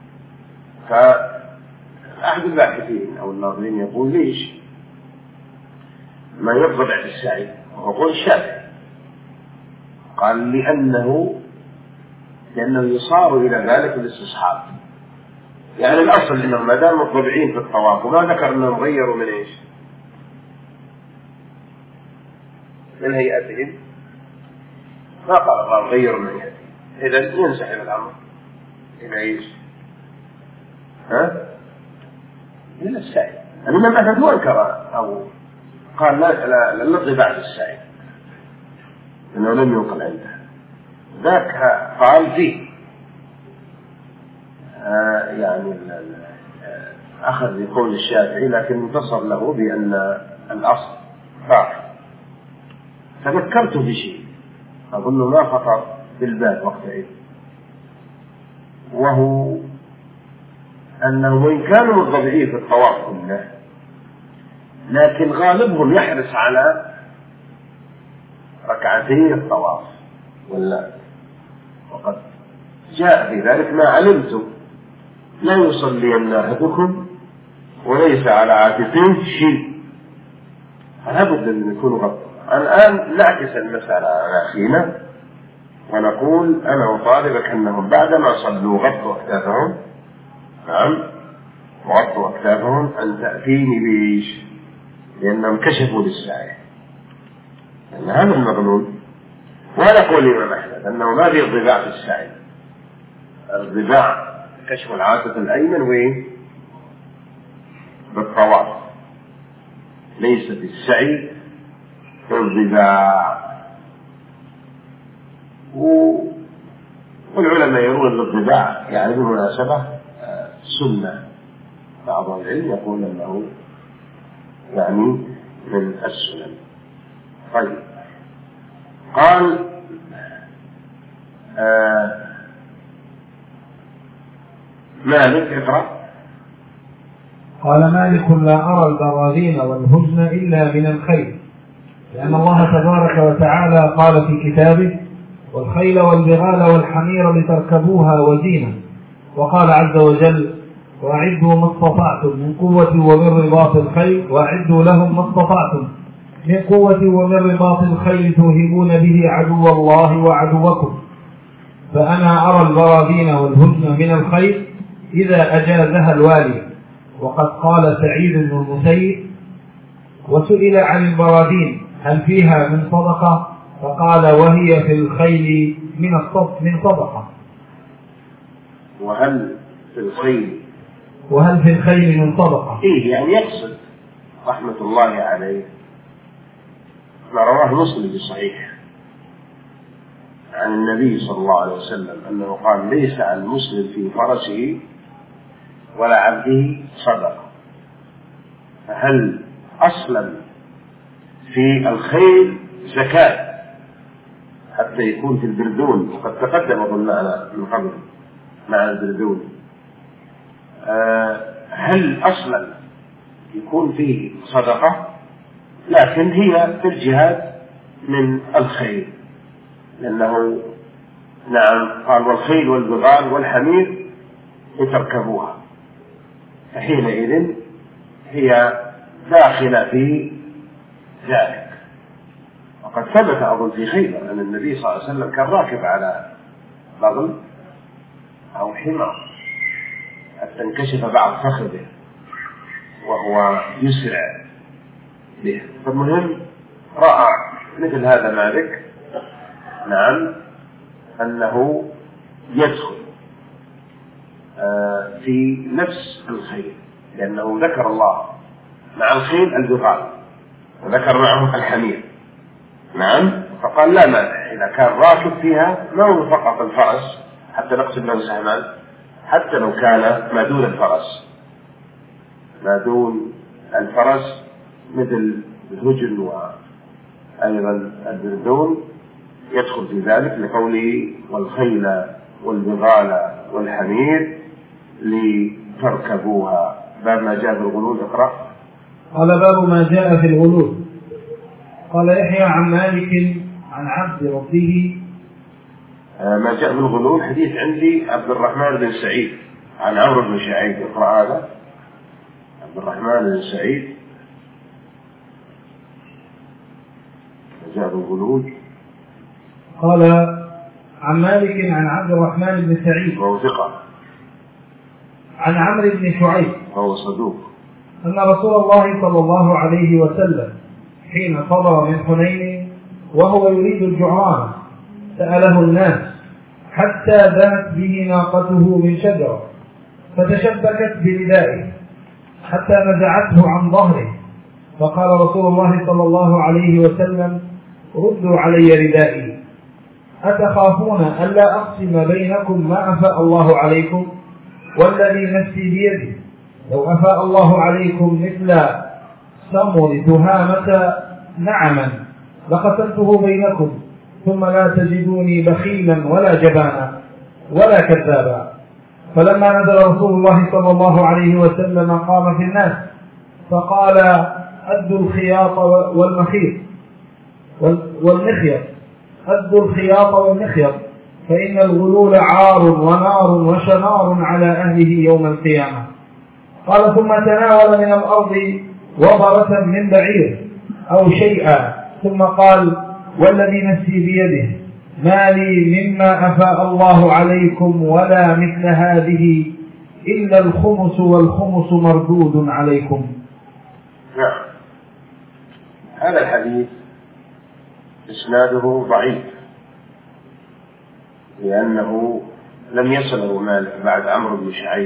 Speaker 1: فأحد الباحثين أو الناظرين يقول ليش ما يفضل بعد السعي؟ ويقول الشافعي قال لأنه لأنه يصار إلى ذلك الاستصحاب، يعني الأصل إنهم ما دام مطبعين في الطواف، وما ذكر أنهم غيروا من إيش؟ من هيئتهم، ما قال الله غيروا من هيئتهم، إذا ينسحب الأمر إلى إيش؟ ها؟ إلى السعي. الإمام أحمد هو أنكر أو قال لا لا لا نقضي بعد السعي إنه لم ينقل عنده، ذاك قال فيه آه يعني أخذ بقول الشافعي، لكن انتصر له بأن الأصل باقي. تذكرت بشيء أظن ما خطر بالبال وقتئذ، وهو أنه وإن كانوا متضبعين في الطواف كله، لكن غالبهم يحرص على ركعتي الطواف، ولا وقد جاء في ذلك ما علمتم لا يصلين أحدكم وليس على عاتقه شيء، لابد أن يكونوا غطوا. الآن نعكس المسألة على أخينا ونقول أنا أطالبك أنهم بعدما صلوا غطوا أكتافهم، نعم وغطوا أكتافهم، أن تأتيني بإيش؟ لأنهم كشفوا للسعي، لأن هذا المظنون. وهذا قول الإمام أحمد أنه ما في الضباع في السعي، الضباع كشف العاتق الأيمن وين؟ بالطواف، ليس في السعي في الضباع. والعلماء يرون أن الضباع يعني بالمناسبة سنة، بعض العلم يقول أنه يعني من السنن. طيب قال آه مالك اقرأ.
Speaker 2: قال مالك لا أرى البراذين والهزن إلا من الخيل، لأن الله تبارك وتعالى قال في كتابه والخيل والبغال والحمير لتركبوها وزينة، وقال عز وجل وأعدوا ما استطعتم من قوة ومن رباط الخيل وأعدوا لهم ما استطعتم من قوة ومن رباط الخيل توهبون به عدو الله وعدوكم. فأنا أرى البراذين والهزن من الخيل إذا أجازها الوالي. وقد قال سعيد بن المسيب وسئل عن البراذين هل فيها من صدقة؟ فقال وهي في الخيل من الصدق من صدقة.
Speaker 1: وهل في الخيل
Speaker 2: وهل في الخيل من صدقة؟
Speaker 1: إيه يعني يقصد رحمة الله عليه ما رواه مسلم بصحيح عن النبي صلى الله عليه وسلم أنه قال ليس على المسلم في فرسه ولا عبده صدقة. فهل أصلا في الخيل زكاة حتى يكون في البردون؟ وقد تقدم أظن معنا من قبل مع البردون. آه هل أصلا يكون فيه صدقة؟ لكن هي في الجهاد من الخيل، لأنه نعم قال والخيل والبغال والحمير لتركبوها، فحينئذ هي داخلة في ذلك. وقد ثبت أظن في خيبر أن النبي صلى الله عليه وسلم كان راكب على بغل أو حمار حتى انكشف بعض فخذه وهو يسرع به. فالمهم رأى مثل هذا مالك نعم أنه يدخل في نفس الخيل، لأنه ذكر الله مع الخيل البغال وذكر معه الحمير نعم، فقال لا مانع إذا كان راكب فيها ما هو فقط الفرس حتى نقسم له سهمان، حتى لو كان ما دون الفرس ما دون الفرس مثل الهجن وأيضا البردون يدخل في ذلك، لقوله والخيل والبغال والحمير لتركبوها. باب ما جاء في الغلول. اقرأ.
Speaker 2: قال باب ما جاء في الغلول. قال يحيى عن مالك عن عبد ربه.
Speaker 1: ما جاء في الغلول حديث عندي عبد الرحمن بن سعيد عن عمرو بن شعيب. اقرأ هذا. عبد الرحمن بن سعيد جاء في الغلول.
Speaker 2: قال عن مالك عن عبد الرحمن بن سعيد
Speaker 1: وهو ثقة
Speaker 2: عن عمرو بن شعيب
Speaker 1: وهو صدوق
Speaker 2: أن رسول الله صلى الله عليه وسلم حين صدر من حنين وهو يريد الجعران سأله الناس حتى دنت به ناقته من شجرة فتشبكت بردائه حتى نزعته عن ظهره، فقال رسول الله صلى الله عليه وسلم ردوا علي ردائي أتخافون ألا أقسم بينكم ما أفاء الله عليكم؟ والذي نفسي بيده لو أفاء الله عليكم مثل سمر تهامة نعما لقسمته بينكم ثم لا تجدوني بخيلا ولا جبانا ولا كذابا. فلما نزل رسول الله صلى الله عليه وسلم قام في الناس فقال أدوا الخياط والمخيط والمخيط أدوا الخياط والمخيط فإن الغلول عار ونار وشنار على أهله يوم القيامة. قال ثم تناول من الأرض وبرة من بعير أو شيئا ثم قال والذي نفسي بيده ما لي مما أفاء الله عليكم ولا مثل هذه إلا الخمس والخمس مردود عليكم.
Speaker 1: نعم. هذا الحديث إسناده ضعيف لأنه لم يصله مالك بعد عمرو بن شعيب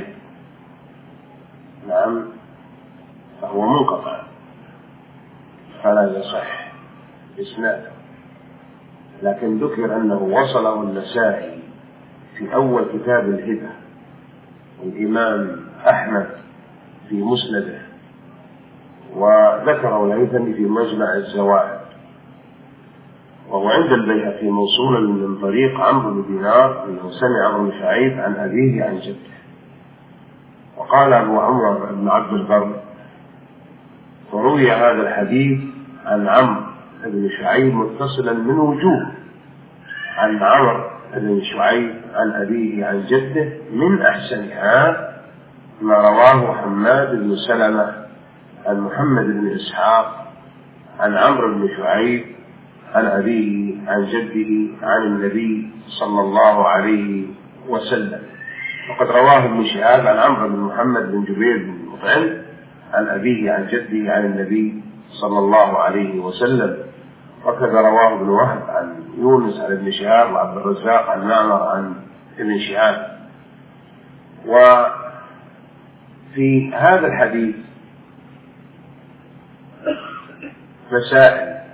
Speaker 1: نعم، فهو منقطع فلا يصح إسناده، لكن ذكر أنه وصله النسائي في أول كتاب الهبة والإمام أحمد في مسنده وذكره الهيثمي في مجمع الزوائد، وهو عند البيهقي موصولا من طريق عمرو بن دينار انه سمع عمرو بن شعيب عن ابيه عن جده. وقال ابو عمر بن عبد البر وروي هذا الحديث عن عمرو بن شعيب متصلا من وجوه عن عمرو بن شعيب عن ابيه عن جده من احسنها ما رواه حماد بن سلمة عن محمد بن اسحاق عن عمرو بن شعيب عن أبيه عن جده عن النبي صلى الله عليه وسلم. وقد رواه ابن شهاب عن عمرو بن محمد بن جبير بن مطعم عن أبيه عن جده عن النبي صلى الله عليه وسلم. وكذا رواه ابن وهب عن يونس عن ابن شهاب وعبد الرزاق عن معمر عن ابن شهاب. وفي هذا الحديث مسائل.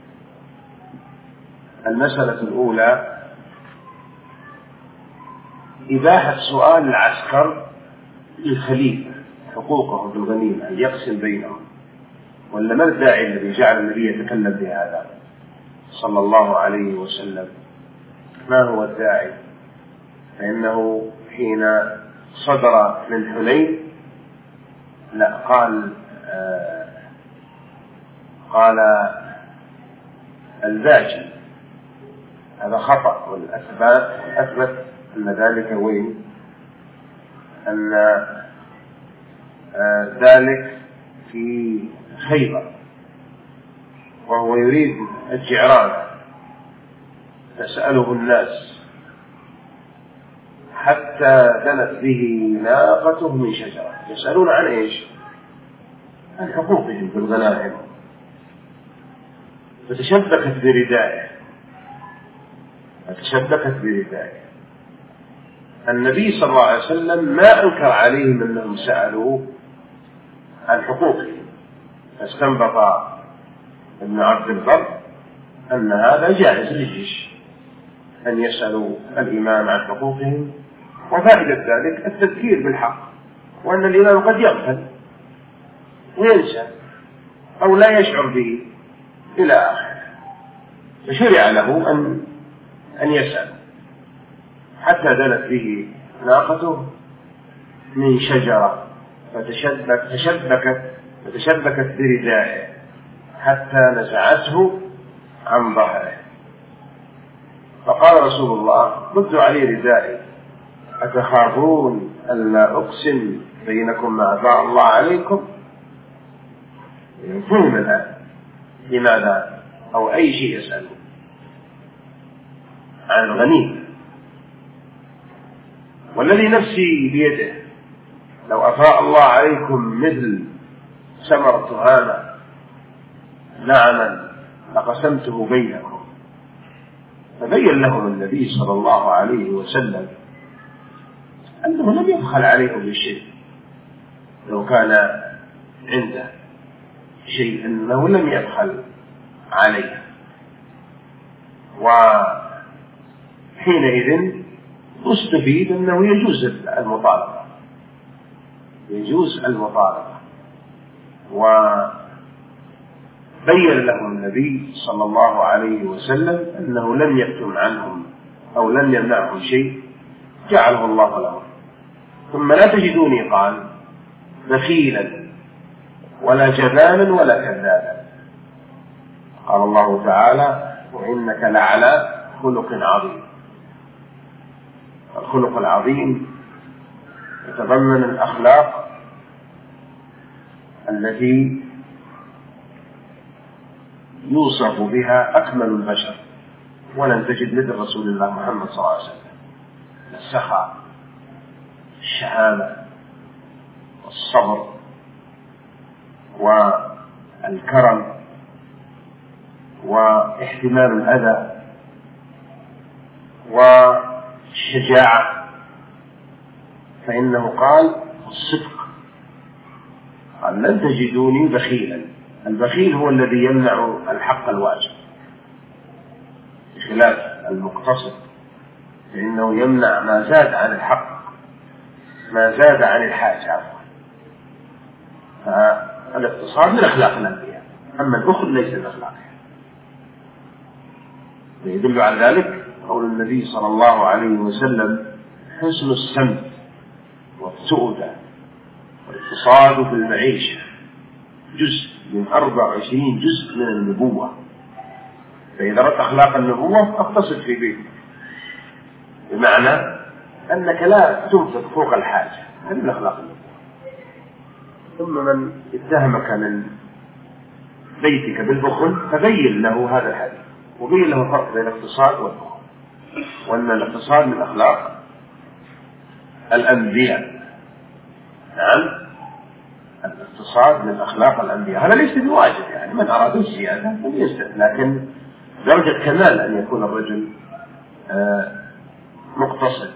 Speaker 1: المسألة الأولى إباحة سؤال العسكر للخليفة حقوقهم في الغنيمة أن يقسم بينهم، ولا ما الداعي الذي جعل النبي يتكلم بهذا صلى الله عليه وسلم؟ ما هو الداعي؟ فإنه حين صدر من حنين لا قال آه قال الباجي، هذا خطأ. والأثبات والأثبت أن ذلك وين؟ أن آه ذلك في خيبر، وهو يريد الجعران، تسأله الناس حتى دنت به ناقته من شجرة. يسألون عن إيش؟ عن حقوقهم في الغنائم، فتشبكت بردائه فتشبكت بردائه النبي صلى الله عليه وسلم ما أنكر عليهم أنهم سألوا عن حقوقهم، فاستنبط ابن عبد البر أن هذا جائز للجيش أن يسألوا الإمام عن حقوقهم، وفائدة ذلك التذكير بالحق، وأن الإمام قد يغفل وينسى أو لا يشعر به إلى آخره، فشرع له أن أن يسأل حتى دنت به ناقته من شجرة فتشبك تشبكت فتشبكت بردائه حتى نزعته عن ظهره. فقال رسول الله: ردوا علي ردائي، أتخافون ألا أقسم بينكم ما أفاء الله عليكم؟ فهم الآن لماذا أو أي شيء يسألون عن الغنيمة. والذي نفسي بيده لو أفاء الله عليكم مثل ثمر تهامة نعما لقسمته بينكم. فبين لهم النبي صلى الله عليه وسلم أنه لم يبخل عليهم بشيء، لو كان عنده شيء أنه لم يبخل عليه. وحينئذ استفيد أنه يجوز المطالبة يجوز المطالبة وبين لهم النبي صلى الله عليه وسلم أنه لم يكتم عنهم أو لم يمنعهم شيء جعله الله لهم. ثم لا تجدوني قال بخيلا ولا جبانا ولا كذابا. قال الله تعالى: وإنك لعلى خلق عظيم. الخلق العظيم يتضمن الأخلاق التي يوصف بها أكمل البشر، ولن تجد مثل رسول الله محمد صلى الله عليه وسلم: السخاء، الشهامة، والصبر، والكرم، واحتمال الأذى، والشجاعة. فإنه قال الصدق، قال: لن تجدوني بخيلا. البخيل هو الذي يمنع الحق الواجب، بخلاف المقتصد فإنه يمنع ما زاد عن الحق، ما زاد عن الحاجة. فالاقتصاد من أخلاق الأنبياء، أما البخل ليس من أخلاقه. ويدل على ذلك قول النبي صلى الله عليه وسلم: حسن السمت والسؤدة والاقتصاد في المعيشة جزء من أربع وعشرين جزء من النبوة. فإذا رأت أخلاق النبوة اقتصد في بيتك، بمعنى أنك لا تنفق فوق الحاجة. هذه من أخلاق النبوة. ثم من اتهمك من بيتك بالبخل فبين له هذا الحديث، وبين له الفرق بين الاقتصاد والبخل، وأن الاقتصاد من أخلاق الأنبياء. نعم، الاقتصاد من أخلاق الأنبياء. هذا ليس بواجب، يعني من أراد الزيادة فليزداد، لكن درجة كمال أن يكون الرجل مقتصد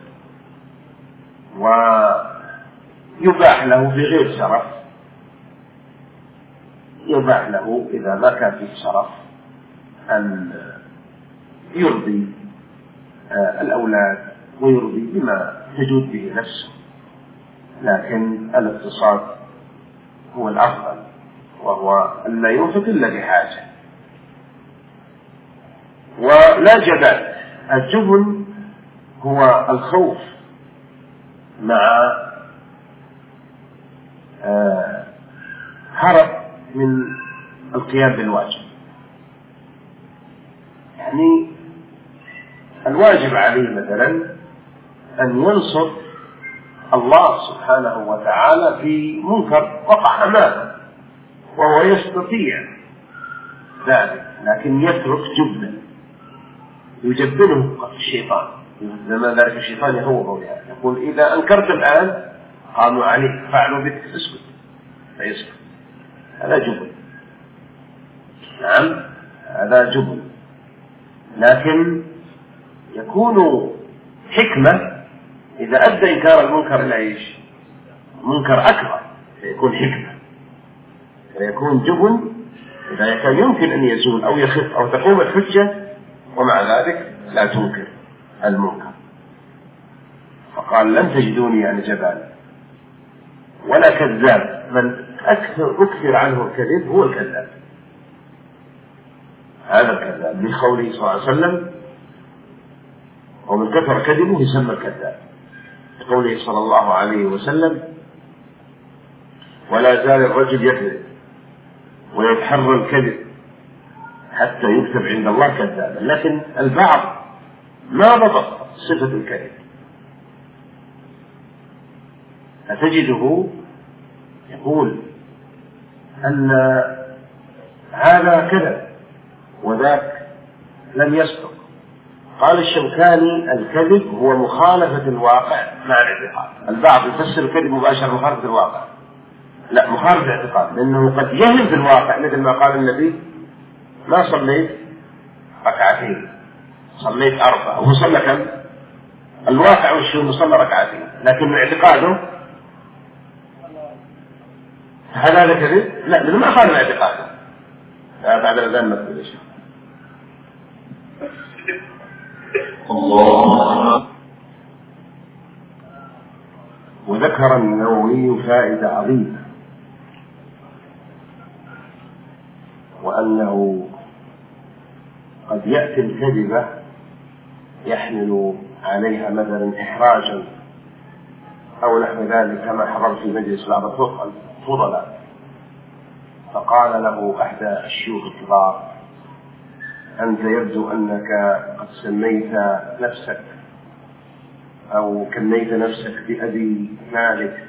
Speaker 1: ويباح له في غير سرف، يباح له إذا ما كان فيه سرف أن يرضي الأولاد ويرضي بما تجود به نفسه. لكن الاقتصاد هو الأفضل، وهو أن لا ينفق إلا بحاجة. ولا جبان. الجبن هو الخوف مع هرب من القيام بالواجب. يعني الواجب عليه مثلا أن ينصر الله سبحانه وتعالى في منكر وقع أمامه وهو يستطيع ذلك، لكن يترك جبنا يجبنه الشيطان، لما ذلك الشيطان يخوفه يعني. يقول إذا أنكرت الآن قاموا عليك فعلوا بك اسكت، فيسكت. هذا جبن، نعم هذا جبن. لكن يكون حكمة إذا أدى إنكار المنكر إلى إيش؟ منكر أكبر، فيكون حكمة، فيكون جبن إذا كان يمكن أن يزول أو يخف أو تقوم الحجة ومع ذلك لا تنكر المنكر. فقال لن تجدوني يعني جبان ولا كذاب، من أكثر أكثر عنه الكذب هو الكذاب، هذا الكذاب بقوله صلى الله عليه وسلم ومن كثر كذبه يسمى الكذاب، بقوله صلى الله عليه وسلم ولا زال الرجل يكذب ويتحرى الكذب حتى يكتب عند الله كذابا. لكن البعض ما ضبط صفة الكذب، فتجده يقول أن هذا كذب وذاك لم يصدق. قال الشوكاني الكذب هو مخالفة الواقع مع الاعتقاد. البعض يفسر الكذب مباشرة مخالفة الواقع، لا، مخالفة الاعتقاد، لأنه قد يهم في الواقع مثل ما قال النبي ما صليت ركعتين صليت أربعة، وهو صلى كم؟ الواقع والشهود صلى ركعتين، لكن من اعتقاده هل هذا كذب؟ لا، لأنه ما خالف اعتقاده. بعد الأذان نقول إيش؟ الله. وذكر النووي فائدة عظيمة، وأنه قد يأتي الكذبة يحمل عليها مثلا إحراجا أو نحو ذلك، كما حضر في مجلس بعض الفضلاء فقال له أحد الشيوخ الكبار أنت يبدو أنك قد سميت نفسك أو كنيت نفسك بأبي مالك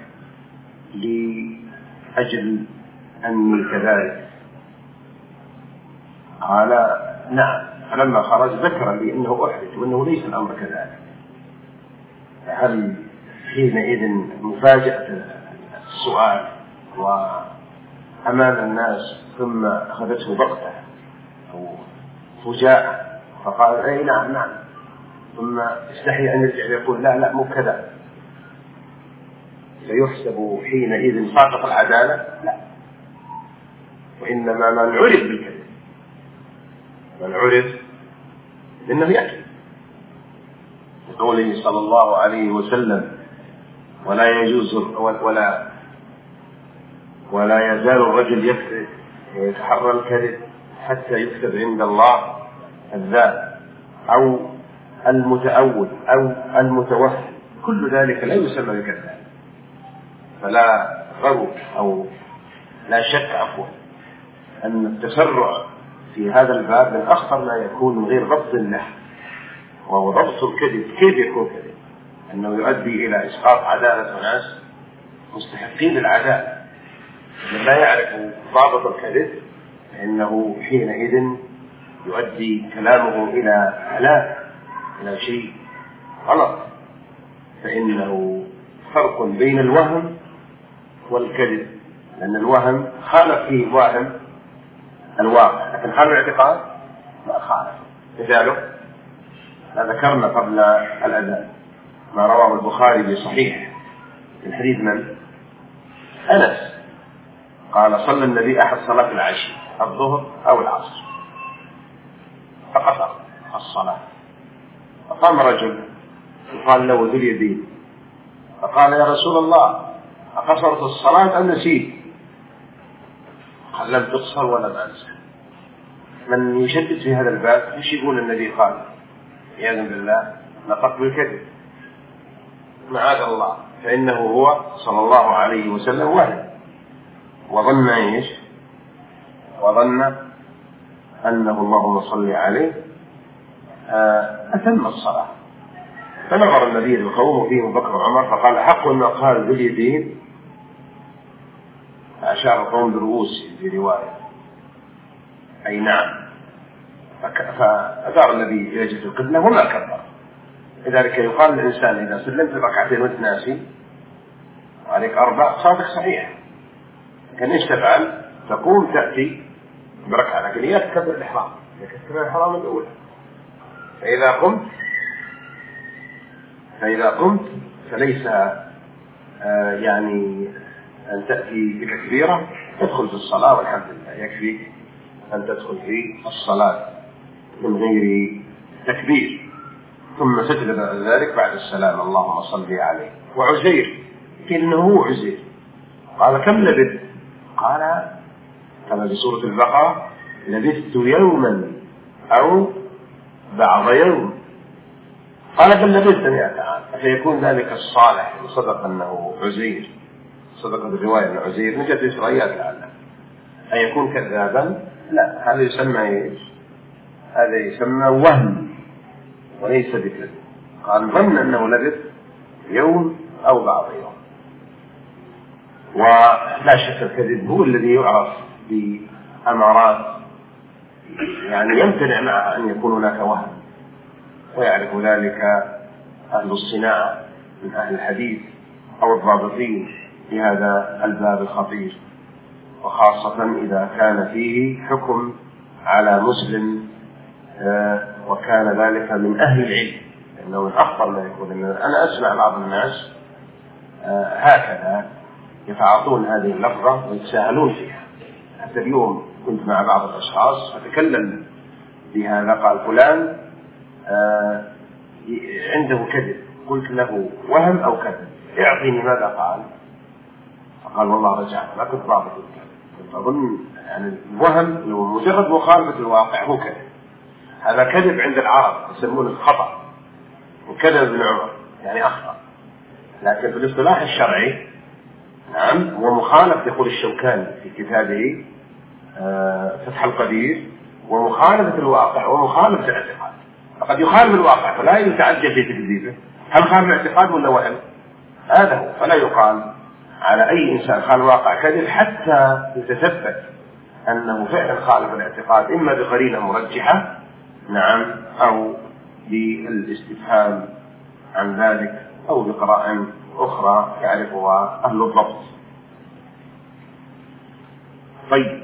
Speaker 1: لأجل أني كذلك. قال نعم. فلما خرج ذكر لي أنه أحرج وأنه ليس الأمر كذلك. هل حينئذ مفاجأة السؤال وأمام الناس ثم أخذته بغتة أو فجاءة فقال أي نعم نعم، ثم استحي أن يرجع يقول لا لا مو كذا، فيحسب حينئذ ساقط العدالة؟ لا، وإنما من عرف بالكذب، من عرف إنه يكذب، بقوله صلى الله عليه وسلم ولا يجوز ولا ولا يزال الرجل يكذب ويتحرى الكذب حتى يكتب عند الله الذات أو المتأول أو المتوهم، كل ذلك لا يسمى بكذاب. فلا غرو أو لا شك عفوا أن التسرع في هذا الباب من أخطر ما يكون من غير ضبط له، وهو ضبط الكذب. كيف يكون كذب؟ أنه يؤدي إلى إسقاط عدالة ناس مستحقين العدالة. من لا يعرف ضابط الكذب فإنه حينئذ يؤدي كلامه إلى هلاك، إلى شيء غلط. فإنه فرق بين الوهم والكذب، لأن الوهم خالف فيه واهم الواقع، لكن خالف الاعتقاد ما خالف. مثاله ما ذكرنا قبل الأذان ما رواه البخاري بصحيح من حديث من؟ أنس قال صلى النبي أحد صلاة العشي الظهر أو العصر فقصر الصلاة، فقام رجل يقال له ذو اليدين فقال يا رسول الله أقصرت الصلاة أم نسيت؟ قال لم تقصر ولم أنسى. من يشدد في هذا الباب ايش يقول النبي؟ قال عياذا بالله نطق بالكذب معاذ الله، فإنه هو صلى الله عليه وسلم وهم، وظن إيش؟ وظن أنه اللهم صل عليه أتم الصلاة. فنظر النبي للقوم فيهم بكر وعمر فقال أحق أن قال ذو اليدين، فأشار القوم برؤوس في رواية أي نعم، فأدار النبي إلى جهة القبلة وما كبر. لذلك يقال للإنسان إذا سلمت ركعتين وأنت ناسي وعليك أربع صلاتك صحيحة، لكن إيش تفعل؟ تقوم تأتي بركعة، لكن لا تكبر الإحرام، تكبر الإحرام الأولى. فإذا قمت فإذا قمت فليس آه يعني أن تأتي بتكبيرة تدخل في الصلاة والحمد لله، يكفيك أن تدخل في الصلاة من غير تكبير، ثم سجد بعد ذلك بعد السلام اللهم صل عليه. وعزير إنه هو عزير قال كم لبثت؟ قال كما في سورة البقرة لبثت يوما أو بعض يوم، قال بل لبثت مئة عام، فيكون ذلك الصالح وصدق أنه عزير، صدق بالرواية أن عزير نجد إسرائيلات لعله أن يكون كذابا، لا، هذا يسمى إيش؟ هذا يسمى وهم وليس بكذب. قال ظن أنه لبث يوم أو بعض يوم. ولا شك الكذب هو الذي يعرف بأمارات يعني يمتنع معها أن يكون هناك وهم، ويعرف ذلك أهل الصناعة من أهل الحديث أو الضابطين في هذا الباب الخطير، وخاصة إذا كان فيه حكم على مسلم وكان ذلك من أهل العلم، لأنه من أخطر ما يكون. أنا أسمع بعض الناس هكذا يتعاطون هذه اللفظة ويتساهلون فيها. حتى اليوم كنت مع بعض الأشخاص فتكلم بهذا، قال فلان عنده كذب، قلت له وهم أو كذب؟ اعطيني ماذا قال. فقال والله رجعت ما كنت ضابط الكذب، كنت أظن يعني الوهم لو مجرد مخالفة الواقع هو كذب. هذا كذب عند العرب يسمونه الخطأ، وكذب ابن عمر يعني أخطأ، لكن في الاصطلاح الشرعي نعم هو مخالف. يقول الشوكاني في كتابه فتح القدير ومخالفة الواقع ومخالفة الاعتقاد. فقد يخالف الواقع فلا يتعجل في تكذيبه، هل خالف الاعتقاد ولا وهم؟ هذا هو. فلا يقال على أي إنسان خالف الواقع كذب حتى يتثبت أنه فعلا خالف الاعتقاد، إما بقرينة مرجحة نعم أو بالاستفهام عن ذلك أو بقراءة أخرى يعرفها أهل الضبط. طيب،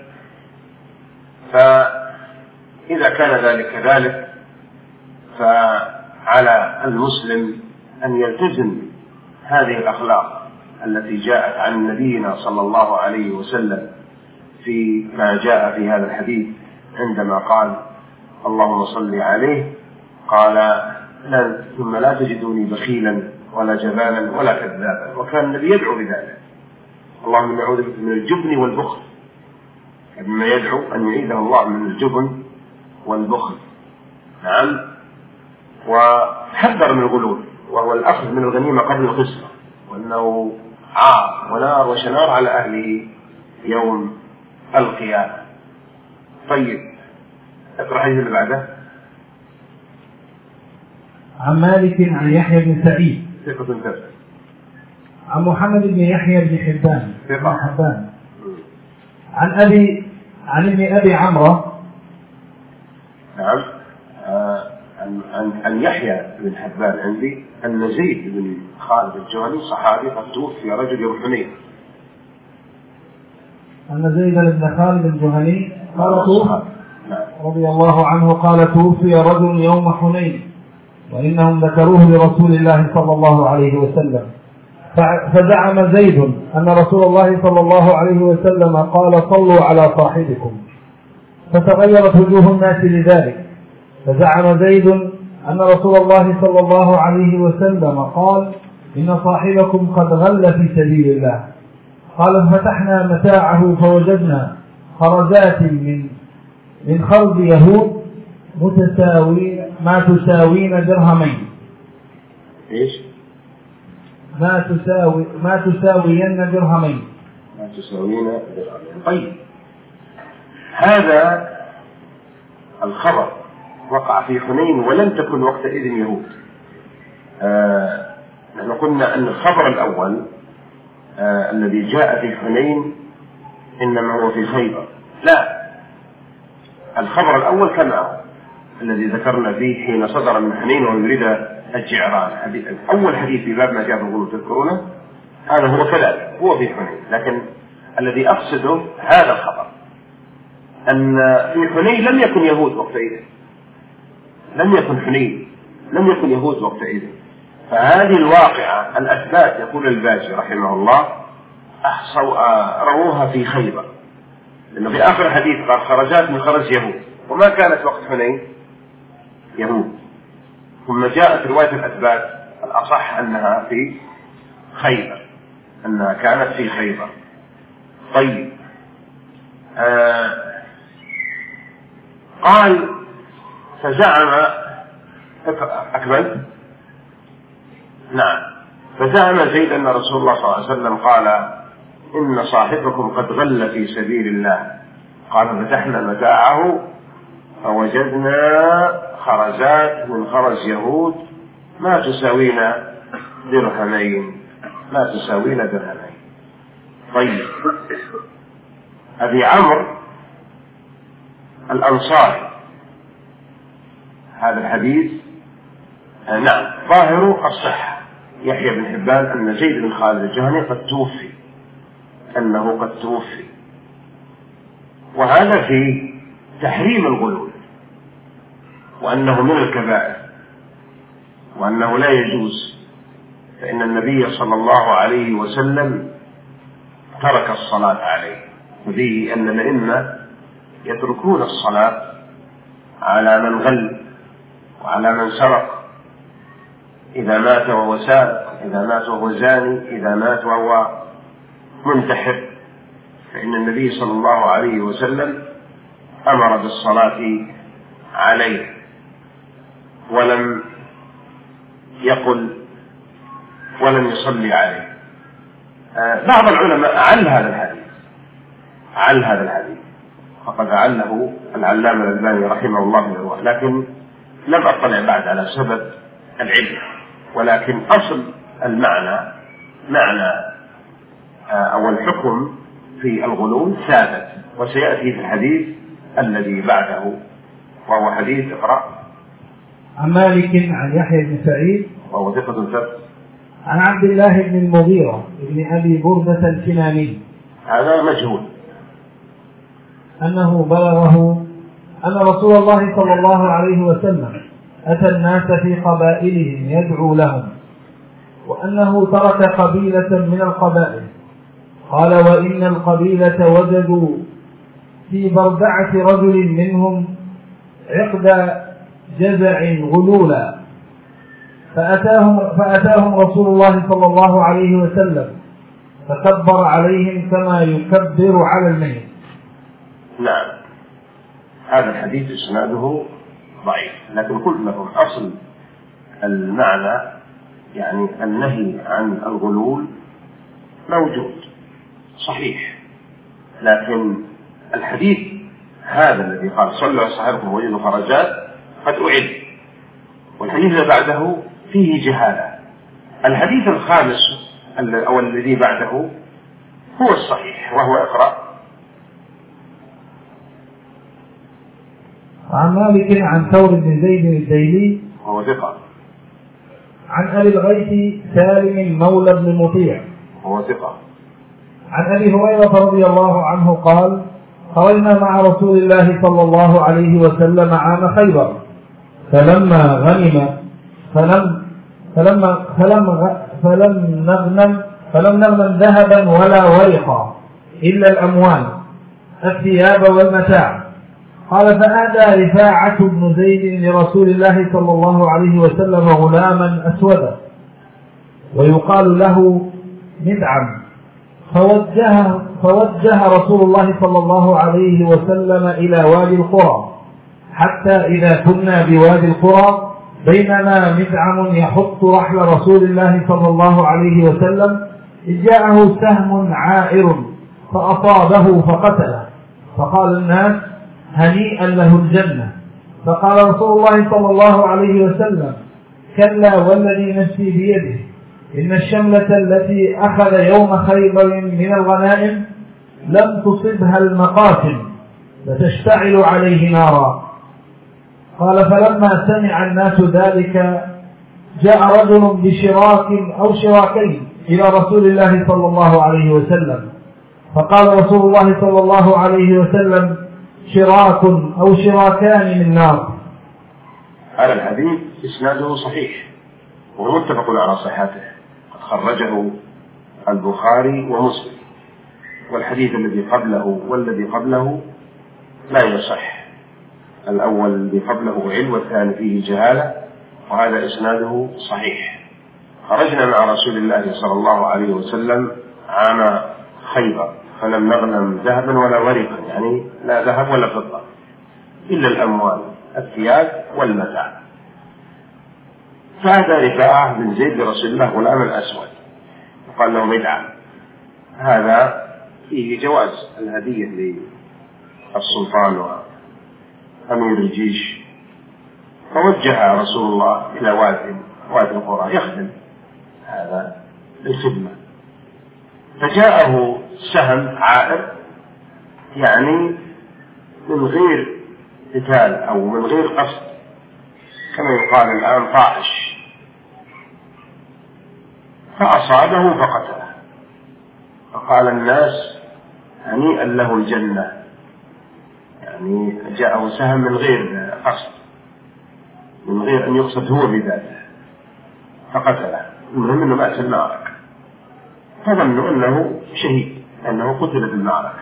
Speaker 1: فإذا كان ذلك كذلك فعلى المسلم أن يلتزم هذه الأخلاق التي جاءت عن نبينا صلى الله عليه وسلم في ما جاء في هذا الحديث عندما قال اللهم صل عليه، قال لا ثم لا تجدوني بخيلا ولا جبانا ولا كذابا. وكان النبي يدعو بذلك، اللهم نعوذ بك من الجبن والبخل، مما يدعو أن يعيذه الله من الجبن والبخل نعم. وحذر من الغلول وهو الأخذ من الغنيمة قبل القسمة، وأنه عار ونار وشنار على أهله يوم القيامة. طيب، اقرأ الحديث اللي بعده.
Speaker 2: عن مالك عن يحيى بن سعيد عن محمد بن يحيى بن حبان حبان عن أبي عن ابن أبي عمرو
Speaker 1: نعم عن عن عن يحيى بن حبان عندي أن زيد بن خالد الجهني صحابي قد توفي رجل يوم حنين.
Speaker 2: أن زيد بن خالد الجهني قال توفي رضي الله عنه قال توفي رجل يوم حنين وإنهم ذكروه لرسول الله صلى الله عليه وسلم، فزعم زيد أن رسول الله صلى الله عليه وسلم قال صلوا على صاحبكم، فتغيرت وجوه الناس لذلك. فزعم زيد أن رسول الله صلى الله عليه وسلم قال إن صاحبكم قد غل في سبيل الله. قال فتحنا متاعه فوجدنا خرزات من من خرز يهود متساوين ما تساوين درهمين.
Speaker 1: إيش؟
Speaker 2: ما تساوي ما تساوين درهمين.
Speaker 1: ما تساوين درهمين. طيب، هذا الخبر وقع في حنين ولم تكن وقتئذ يهود. آه نحن قلنا أن الخبر الأول آه الذي جاء في حنين إنما هو في خيبر. لا، الخبر الأول كما هو الذي ذكرنا فيه حين صدر من حنين ويريد الجعران. حديث أول حديث في باب ما جاء في الغلو تذكرونه، هذا هو كذلك، هو في حنين. لكن الذي أقصده هذا الخبر أن في حنين لم يكن يهود وقتئذ، لم يكن حنين، لم يكن يهود وقتئذ. فهذه الواقعة الأثبات يقول الباجي رحمه الله أحصوا رووها في خيبر، لأنه في آخر الحديث قال خرجات من خرج يهود، وما كانت وقت حنين يهود. ثم جاءت رواية الأثبات الأصح أنها في خيبر، أنها كانت في خيبر. طيب، آه قال فزعم أكمل نعم فزعم زيد أن رسول الله صلى الله عليه وسلم قال إن صاحبكم قد غل في سبيل الله. قال فتحنا متاعه فوجدنا خرزات من خرز يهود ما تساوينا درهمين، ما تساوينا درهمين. طيب، أبي عمرو الأنصاري هذا الحديث آه نعم ظاهر الصحة. يحيى بن حبان أن زيد بن خالد الجهني قد توفي، أنه قد توفي، وهذا في تحريم الغلول، وأنه من الكبائر، وأنه لا يجوز. فإن النبي صلى الله عليه وسلم ترك الصلاة عليه، وفيه أن الأئمة يتركون الصلاة على من غل وعلى من سرق، إذا مات وهو سارق، إذا مات وهو زاني، إذا مات وهو منتحر. فإن النبي صلى الله عليه وسلم أمر بالصلاة عليه ولم يقل ولم يصلي عليه. آه بعض العلماء عل هذا الحديث عل هذا الحديث فقد عله العلامة الألباني رحمه الله بالرواية، لكن لم أطلع بعد على سبب العلم. ولكن أصل المعنى معنى آه أو الحكم في الغلول ثابت، وسيأتي في الحديث الذي بعده وهو حديث اقرأ.
Speaker 2: عن مالك عن يحيى بن سعيد
Speaker 1: وهو ثقة ثبت
Speaker 2: عن عبد الله بن المغيرة بن أبي بردة الكناني،
Speaker 1: هذا مجهول،
Speaker 2: أنه بلغه أن رسول الله صلى الله عليه وسلم أتى الناس في قبائلهم يدعو لهم، وأنه ترك قبيلة من القبائل. قال وإن القبيلة وجدوا في بردعة رجل منهم عقد جزع غلولا، فأتاهم, فأتاهم رسول الله صلى الله عليه وسلم فكبر عليهم كما يكبر على الميت.
Speaker 1: نعم، هذا الحديث إسناده ضعيف، لكن قلت لكم أصل المعنى يعني النهي عن الغلول موجود صحيح، لكن الحديث هذا الذي قال صلوا على صاحبكم وجدوا خرجات قد أعد، والحديث الذي بعده فيه جهالة. الحديث الخامس أو الذي بعده هو الصحيح، وهو اقرأ.
Speaker 2: عن مالك عن ثور بن زيد الديلي
Speaker 1: وهو ثقة.
Speaker 2: عن أبي الغيث سالم مولى بن مطيع
Speaker 1: وهو ثقة.
Speaker 2: عن أبي هريرة رضي الله عنه قال خرجنا مع رسول الله صلى الله عليه وسلم عام خيبر، فلما غنم فلم فلما فلم فلم نغنم فلم نغنم ذهبا ولا ورقا إلا الأموال الثياب والمتاع. قال فأهدى رفاعة بن زيد لرسول الله صلى الله عليه وسلم غلاما أسودا ويقال له مدعم، فوجه, فوجه رسول الله صلى الله عليه وسلم إلى وادي القرى، حتى إذا كنا بوادي القرى بينما مدعم يحط رحل رسول الله صلى الله عليه وسلم إذ جاءه سهم عائر فأصابه فقتله، فقال الناس هنيئا له الجنة. فقال رسول الله صلى الله عليه وسلم كلا والذي نفسي بيده إن الشملة التي أخذ يوم خيبر من الغنائم لم تصبها المقاتل فتشتعل عليه نارا. قال فلما سمع الناس ذلك جاء رجل بشراك أو شراكين إلى رسول الله صلى الله عليه وسلم، فقال رسول الله صلى الله عليه وسلم شراك أو شراكان من نار.
Speaker 1: هذا الحديث إسناده صحيح ومتفق على صحته، قد خرجه البخاري ومسلم، والحديث الذي قبله والذي قبله لا يصح، الأول الذي قبله علم والثاني فيه جهالة، وهذا إسناده صحيح. خرجنا مع رسول الله صلى الله عليه وسلم عام خيبر فلم نغنم ذهبا ولا ورقا، يعني لا ذهب ولا فضة إلا الأموال الثياب والمتاع. فأتى رفاعة بن زيد لرسول الله غلام الأسود وقال له بدعة، هذا فيه جواز الهدية للسلطان وأمير الجيش. فوجه رسول الله إلى واد وادي القرى يخدم هذا الخدمة، فجاءه سهم عائر، يعني من غير قتال أو من غير قصد كما يقال الآن طائش، فأصابه فقتله، فقال الناس هنيئا له الجنة، يعني جاءه سهم من غير قصد من غير أن يقصد هو بذاته فقتله، المهم أنه مات في المعركة، فظنوا أنه شهيد أنه قتل في المعركة.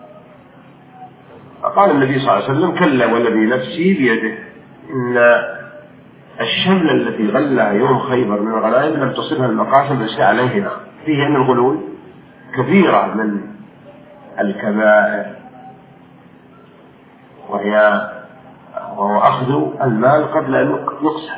Speaker 1: فقال النبي صلى الله عليه وسلم كلا والذي نفسي بيده إن الشملة التي غلها يوم خيبر من الغنائم لم تصبها المقاسم بس عليه نار، فيه أن الغلول كبيرة من الكبائر، وهي وهو أخذ المال قبل أن يقسم،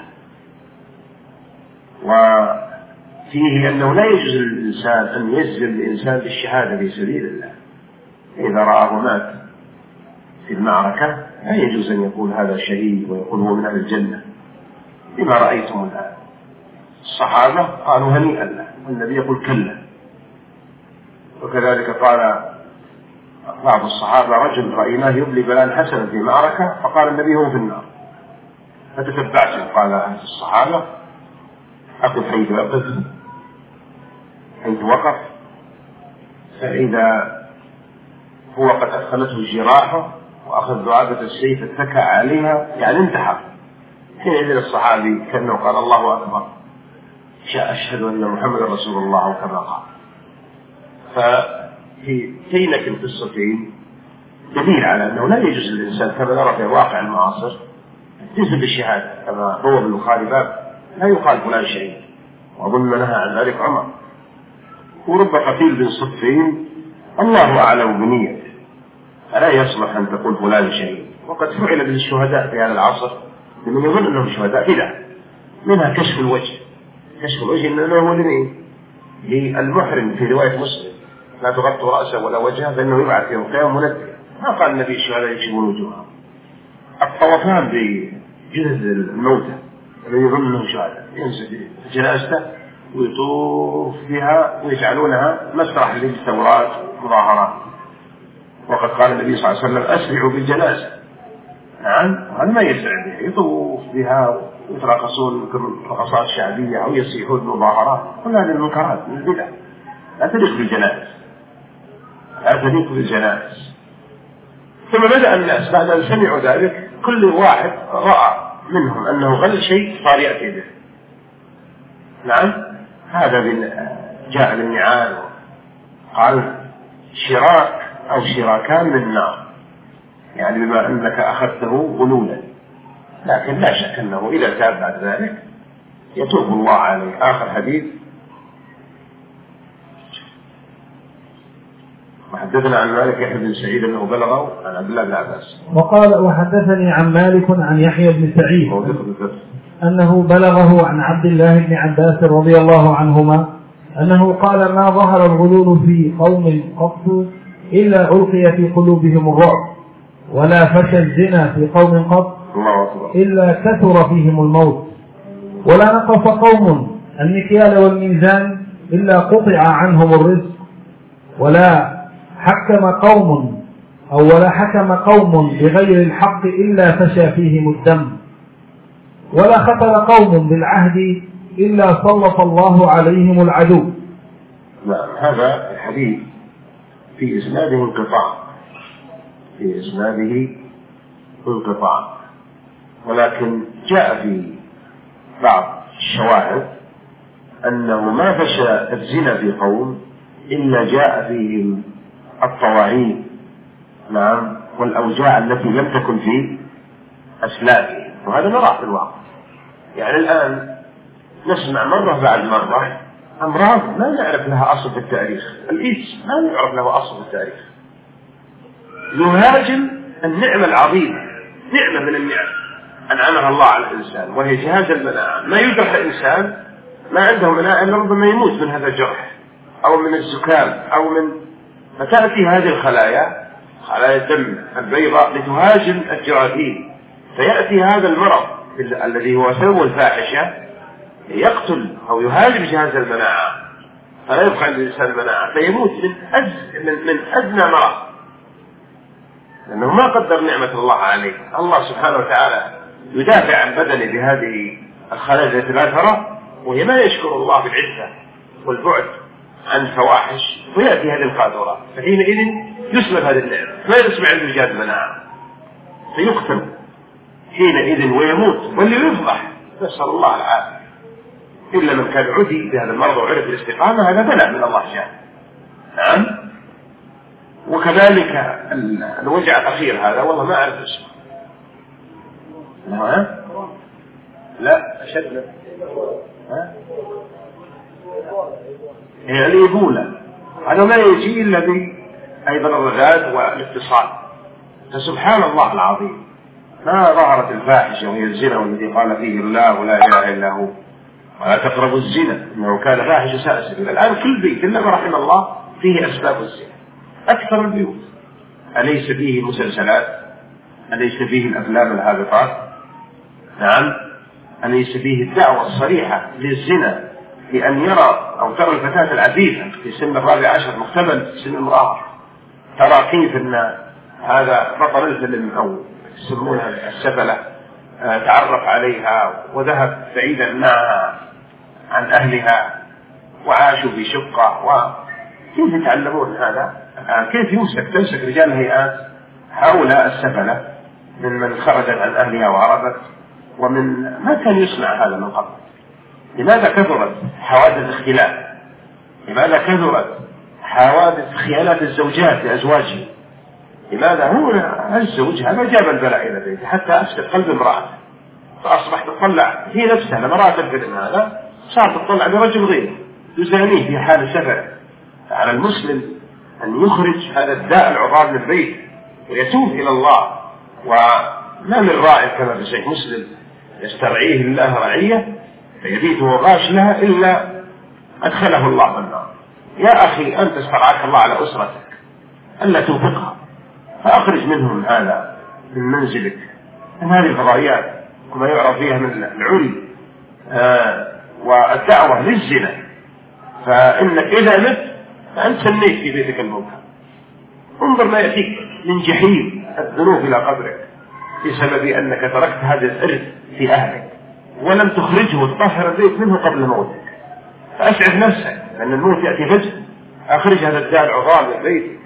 Speaker 1: وفيه أنه لا يجوز للإنسان أن يجزم الإنسان بالشهادة في سبيل الله، إذا رآه مات في المعركة لا يجوز أن يقول هذا شهيد ويقول هو من أهل الجنة بما رأيتم الآن. الصحابة قالوا هنيئا له، والنبي يقول كلا. وكذلك قال بعض الصحابة رجل رأيناه يبلي بلاء حسنا في معركة فقال النبي هو في النار، فتتبعته، قال أهل الصحابة أقف حيث وقف حيث وقف فإذا هو قد أدخلته الجراحة وأخذ ذعابة السيف اتكأ عليها، يعني انتحر. حينئذ الصحابي كأنه قال الله أكبر، أشهد أن محمد رسول الله كما قال. ففي كينك القصتين دليل على أنه لا يجوز للإنسان كما نرى في واقع المعاصر تنسب الشهادة، كما هو بالبخاري باب لا يقال فلان شهيد، وأظن نهى عن ذلك عمر. ورب قتيل بن صفين الله أعلم بنيته، فلا يصلح أن تقول فلان شهيد. وقد فعل بالشهداء في هذا العصر لمن يظن أنهم شهداء بدعة، منها كشف الوجه. كشف الوجه إنه هو لمين؟ للمحرم في رواية مسلم لا تغطوا رأسه ولا وجهه فإنه يبعث يوم القيامة منذر. ما قال النبي الشهداء يكشفون وجوههم. الطوفان بجهد الموتى الذي يظن أنهم شهداء يمسك جنازته ويطوف بها ويجعلونها مسرح للثورات ومظاهرات. وقد قال النبي صلى الله عليه وسلم أسرعوا بالجنازة. نعم، هذا ما يسرع بها، يطوف بها ويترقصون رقصات شعبية أو يصيحون مظاهرات، كل هذه المنكرات من البدع. لا تليق بالجنائز، لا تليق بالجنائز. ثم بدأ الناس بعد أن سمعوا ذلك كل واحد رأى منهم أنه غل شيء صار يأتي به. نعم، هذا جاء بالنعال قال شراك أو شراكان من نار، يعني بما أنك أخذته غلولا، لكن لا شك أنه إذا تاب بعد ذلك يتوب الله عليه. آخر حديث وحدثنا عن مالك يحيى بن سعيد أنه بلغه عن عبد الله بن عباس
Speaker 2: وقال وحدثني عن مالك عن يحيى بن سعيد أنه بلغه عن عبد الله بن عباس رضي الله عنهما أنه قال ما ظهر الغلول في قوم قط إلا ألقي في قلوبهم الرعب، ولا فشى الزنا في قوم قط إلا كثر فيهم الموت، ولا نقص قوم المكيال والميزان إلا قطع عنهم الرزق، ولا حكم قوم أو ولا حكم قوم بغير الحق إلا فشى فيهم الدم، ولا خطر قوم بالعهد إلا سلط الله عليهم العدو.
Speaker 1: نعم، هذا الحديث في إسناده انقطاع في إسناده انقطاع ولكن جاء في بعض الشواهد أنه ما فشى الزنا في قوم إلا جاء فيهم الطواعين، نعم، والأوجاع التي لم تكن في أسلافهم، وهذا نراه في الواقع. يعني الآن نسمع مرة بعد مرة أمراض ما نعرف لها أصل في التاريخ، الإيدز ما نعرف له أصل في التاريخ، يهاجم النعمة العظيمة، نعمة من النعم أنعمها الله على الإنسان وهي جهاز المناعة. ما يجرح الإنسان ما عنده مناعة إلا ربما يموت من هذا الجرح أو من الزكام أو من، فتأتي هذه الخلايا، خلايا الدم البيضاء، لتهاجم الجراثيم، فيأتي هذا المرض الذي هو سبب الفاحشة يقتل أو يهاجم جهاز المناعة، فلا يبقى عند الإنسان المناعة، فيموت من أز من, من أدنى مرض، لأنه ما قدر نعمة الله عليه. الله سبحانه وتعالى يدافع عن بدنه بهذه الخلايا التي لا ترى، وهي ما يشكر الله بالعزة والبعد عن الفواحش، ويأتي هذه القاذورات، فحينئذ يسلب هذه النعمة، ما يسمع عنده جهاز المناعة، فيقتل حينئذ ويموت، واللي يفضح نسأل الله العافية. إلا من كان عدي بهذا المرض وعرف الاستقامة، هذا بلاء من الله جل. نعم. وكذلك الوجع الأخير هذا والله ما أعرف اسمه، نعم لا أشد ها هي الإيبولا، هذا ما يجي إلا أيضا الرغاد والاتصال. فسبحان الله العظيم ما ظهرت الفاحشة وهي الزنا، والذي قال فيه الله لا إله إلا هو ولا تقربوا الزنا إنه كان فاحشة ساسا. الآن كل بيت إلا ما رحم الله فيه أسباب الزنا، أكثر البيوت. أليس فيه مسلسلات؟ أليس فيه الأفلام الهابطات؟ نعم. أليس فيه الدعوة الصريحة للزنا، لأن يرى أو ترى الفتاة العفيفة في سن الرابع عشر مختبل في سن المراهقة، ترى كيف أن هذا بطل الفيلم أو يسمونها السفلة تعرف عليها وذهب بعيدا معها عن أهلها وعاشوا في شقة. وكيف يتعلمون هذا الآن؟ كيف يمسك تمسك رجال الهيئات حول السفلة من من خرجت عن أهلها وهربت، ومن ما كان يصنع هذا من قبل. لماذا كثرت حوادث الاختلاف؟ لماذا كثرت حوادث خيانات الزوجات لأزواجهم؟ لماذا هو الزوج هذا جاب البلاء إلى بيته حتى أفسد قلب امرأته، فأصبح تطلع هي نفسها لما رأت الفيلم هذا صارت تطلع برجل غيره يزانيه في حال سفر. فعلى المسلم أن يخرج هذا الداء العظام من البيت ويتوب إلى الله، وما من راع كما في صحيح مسلم يسترعيه الله رعية فيبيت وغاش لها إلا أدخله الله النار. يا أخي أنت استرعاك الله على أسرتك ألا توفقها، فأخرج منهم هذا من منزلك، من هذه الفضائيات وما يعرف فيها من العلم آه والدعوة للزنا. فإنك إذا مت فأنت سنيت في بيتك المنكر. انظر ما يأتيك من جحيم الذنوب إلى قبرك بسبب أنك تركت هذا الإرث في أهلك ولم تخرجه وتطهر البيت منه قبل موتك. فأسعد نفسك لأن الموت يأتي فجأة. أخرج هذا الداء العظام من البيت.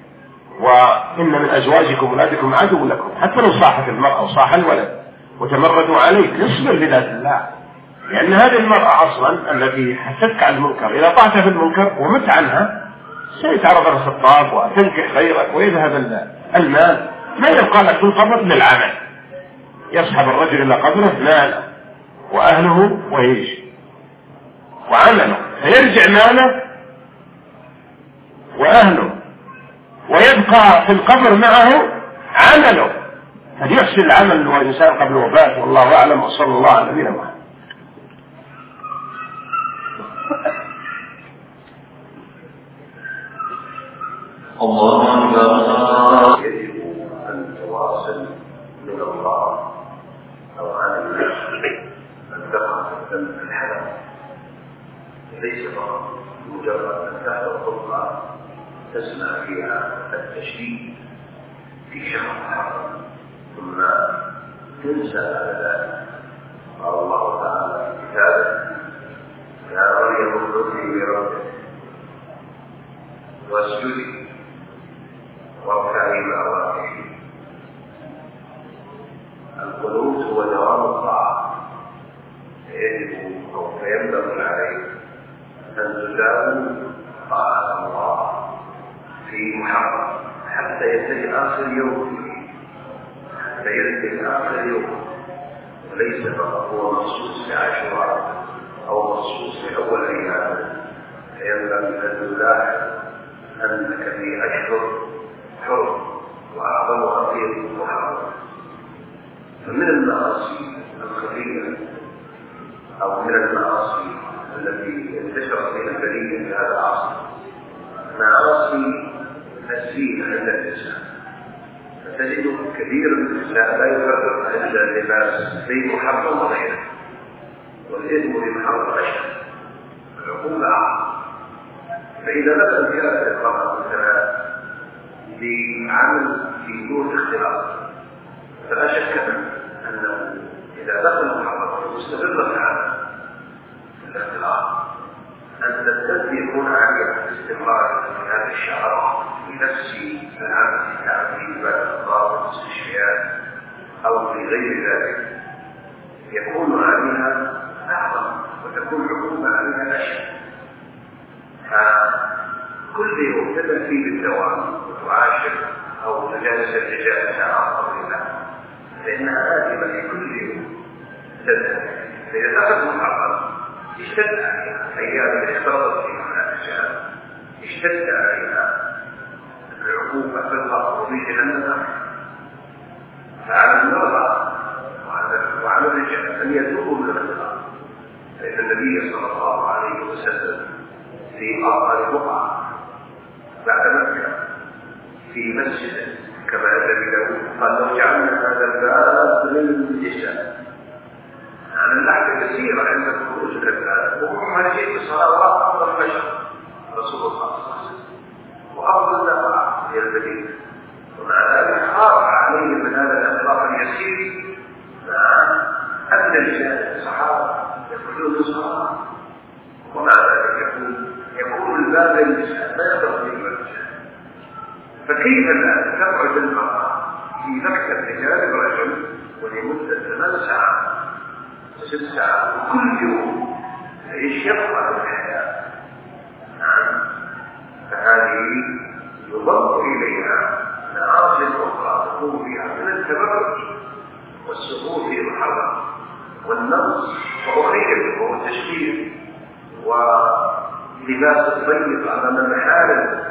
Speaker 1: وإن من أزواجكم ولادكم عدو لكم، حتى لو صاحت المرأة وصاح الولد وتمردوا عليك اصبر بذات الله، لأن هذه المرأة أصلا التي حثتك على المنكر إذا طعت في المنكر ومت عنها سيتعرض الخطاب وتنكح غيرك ويذهب المال، ما يبقى لك في القبر للعمل. يصحب الرجل إلى قبره ماله وأهله ويعيش وعمله، فيرجع ماله وأهله ويبقى في القبر معه عمله، فليحسن العمل والإنسان قبل وفاته. والله أعلم، وصلى الله على نبينا محمد. الله يجب أن تواصل من الله أو عن الناس أن تقع في الحلال، ليس فقط مجرد أن تحضر خطبة تسمع فيها التشديد في شهر محرم ثم تنسى على ذلك. قال الله تعالى في كتابه: يا مريم اقنتي لربك واسجدي واركعي مع الراكعين. القنوت هو دوام الطاعة، يجب أو فينبغي عليك أن تداوم طاعة الله في محرم حتى ينتهي آخر يوم فيه، حتى ينتهي آخر يوم، وليس فقط هو مخصوص بعاشوراء أو مخصوص بأول أيام. فينبغي أن تلاحظ أنك في أشهر حرم وأعظمها في محرم. فمن المعاصي الخفية أو من المعاصي التي انتشرت بين البرية في هذا العصر معاصي الزينة عند الإنسان. فتجد كثير من النساء لا يفرق عند اللباس بين محرم وغيره، والإثم بمحرم أشد، العقوبة أعظم. فإذا مثلا كانت المرأة مثلا لعمل في دون اختلاط، فلا شك أنه إذا دخل محرم مستمر في هذا الاختلاط أن الذي يكون عليه الاستمرار في هذا الشهر في نفس العمل في تعذيب بعد الأمراض والمستشفيات أو في غير ذلك يكون عليها أعظم وتكون العقوبة عليها أشد. فكل يوم تأتي بالدوام وتعاشر أو تجالس الرجال ساعة طويلة فإنها آثمة في كل يوم تذهب. فإذا دخل محرم اشتد عليها أيام اختلطت فيها الرجال، اشتد عليها العقوبة في الأرض وفي جهنم. فعلى المرأة وعلى الرجال أن يتوبوا من الاختلاط، فإن النبي صلى الله عليه وسلم في أفضل بقعة بعد مكة في مسجد كما أتى داود قال: لو جعلنا هذا الباب من النساء، عن اللحظة كثيرة عند خروج الأبناء وهم شيء الصلوات أفضل بشر رسول الله صلى الله عليه وسلم وأفضل نفع هي المدينة، ومع ذلك خاف عليهم من هذا الأخلاق اليسير مع أن الصحابة يدخلون الصلاة، ومع ذلك يكون يكون الباب للنساء لا يقدر به الرجال. فكيف لا تقعد المرأة في مكتب رجال الرجل ولمدة ثمان ساعات ست ساعات وكل يوم تعيش يبقى الحياة؟ نعم. فهذه يضاف إليها معاصي أخرى تقوم فيها من التبرج والسقوط في المحرم والنقص وأخير وهو التشكيل ولباس الضيق أمام المحارم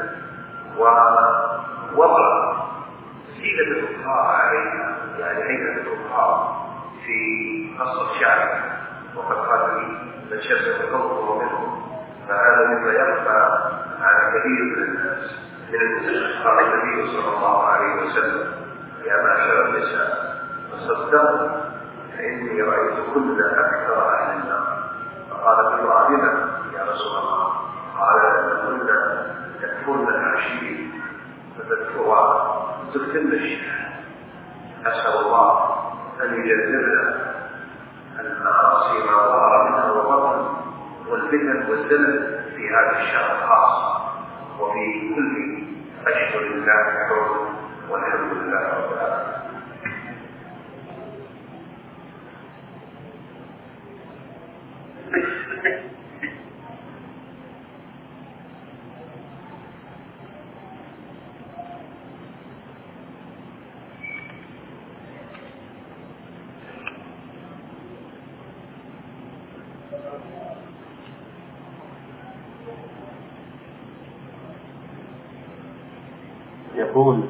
Speaker 1: ووضع زينة الأخرى عليها، يعني هيئة الأخرى في قصر الشعب. وقد قال لي من شبه قوله منهم، فهذا مما يخفى على كثير من الناس من المسلمين. قال النبي صلى الله عليه وسلم: يا معشر النساء تصدقوا فإني رأيتكن أكثر أهل النار. فقالت امرأة: بما يا رسول الله؟ قال: لأنكن تكفرن العشير فتكفران تكتمن الشهادة. أسأل الله أن يجنبنا المعاصي ما ظهر منها وبطن والفتن والزلل في هذا الشهر الخاص وفي كل أشهر الله الحرم، والحمد لله رب العالمين. يقول: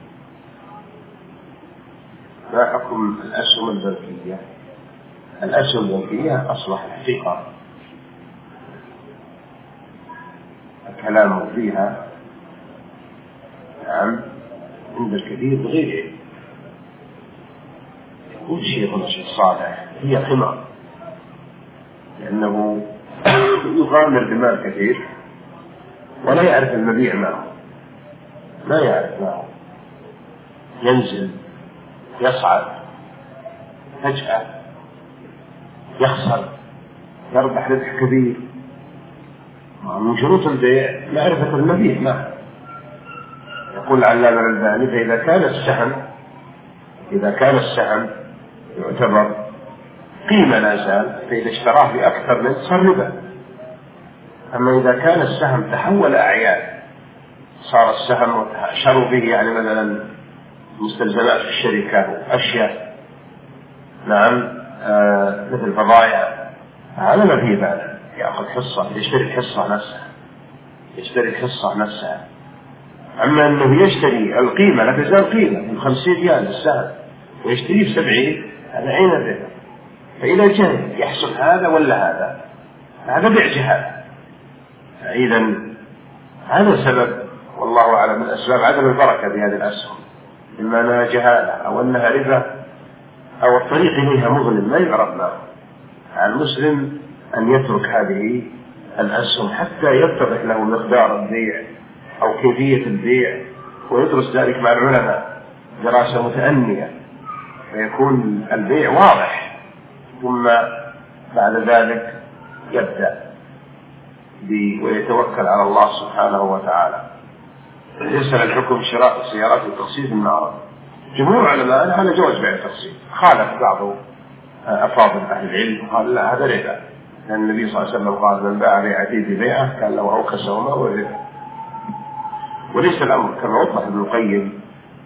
Speaker 1: ما حكم الأسهم البنكية؟ الأسهم البنكية أصبح حقيقة الكلام فيها نعم عند الكثير بغير علم. يقول شيخنا الشيخ صالح هي قمار، لأنه يغامر بمال كثير ولا يعرف المبيع معه، لا يعرف معه، ينزل يصعد فجأة يخسر يربح ربح كبير. من شروط البيع معرفة المبيع معه. يقول العلامة الألباني فإذا كان السهم إذا كان السهم يعتبر قيمة لا زال، فإذا اشتراه بأكثر من صار ربا. أما إذا كان السهم تحول أعيان، صار السهم شروا به يعني مثلا مستلزمات في الشركة وأشياء نعم آه مثل فضائع، هذا ما فيه بأس، يأخذ حصة، يشتري الحصة نفسها يشتري الحصة نفسها. أما أنه يشتري القيمة لا تزال قيمة من خمسين ريال السهم ويشتريه بسبعين، هذا عين الربا. فإذا جاء يحصل هذا ولا هذا، هذا بيع جهاد. إذا هذا سبب والله أعلم من أسباب عدم البركة بهذه الأسهم، إما أنها جهالة أو أنها ربا أو الطريق إليها مظلم ما يعرف له. على المسلم أن يترك هذه الأسهم حتى يتضح له مقدار البيع أو كيفية البيع، ويدرس ذلك مع العلماء دراسة متأنية فيكون البيع واضح، ثم بعد ذلك يبدأ ويتوكل على الله سبحانه وتعالى. يسأل الحكم شراء السيارات وتخصيص النار. جمهور علماء على جواز بيع التخصيص، خالف بعض أفاضل أهل العلم وقال لا هذا ربا، لأن النبي صلى الله عليه وسلم قال من باع بيعته ببيعه كان له أوكسهما وربا. وليس الأمر كما وضح ابن القيم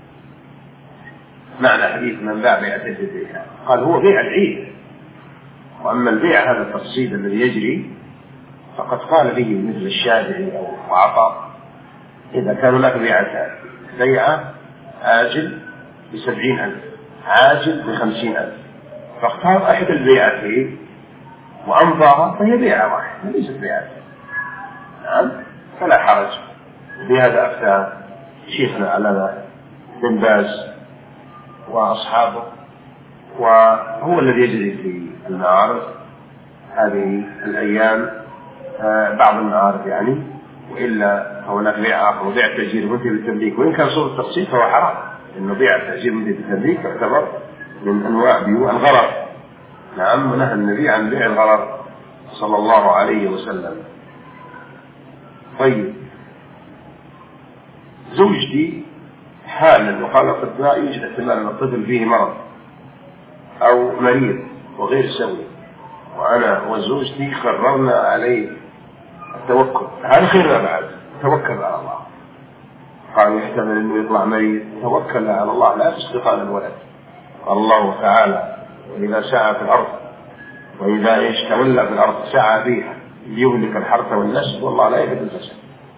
Speaker 1: معنى حديث من باع بيعته ببيعه، قال هو بيع العيد، وأما البيع هذا التفصيل الذي يجري فقد قال به مثل الشافعي أو عطاء إذا كانوا لك بيعتان، بيعة آجل بسبعين ألف عاجل بخمسين ألف، فاختار أحد البيعتين وأمضاها فهي بيعة واحدة ليست بيعتين، نعم فلا حرج. بهذا أفتى شيخنا على بن باز وأصحابه، وهو الذي يجري في المعارض هذه الأيام بعض المعارض يعني، وإلا هناك بيع آخر وبيع التأجير منتهي بالتمليك، وإن كان صورة التقسيط فهو حرام، إنه بيع التأجير منتهي بالتمليك يعتبر من أنواع بيوع الغرر. نعم ونهى النبي عن بيع الغرر صلى الله عليه وسلم. طيب زوجتي حامل وقال الأطباء يوجد احتمال أن الطفل فيه مرض أو مريض وغير سوي، وأنا وزوجتي قررنا عليه التوكل، هذا خير ما بعد، توكل على الله. قالوا يحتمل أنه يطلع مريض، توكل على الله لا تسقط الولد. قال الله تعالى وإذا سعى في الأرض وإذا إيش تولى في الأرض سعى فيها ليهلك الحرث والنسل والله لا يهلك الفساد.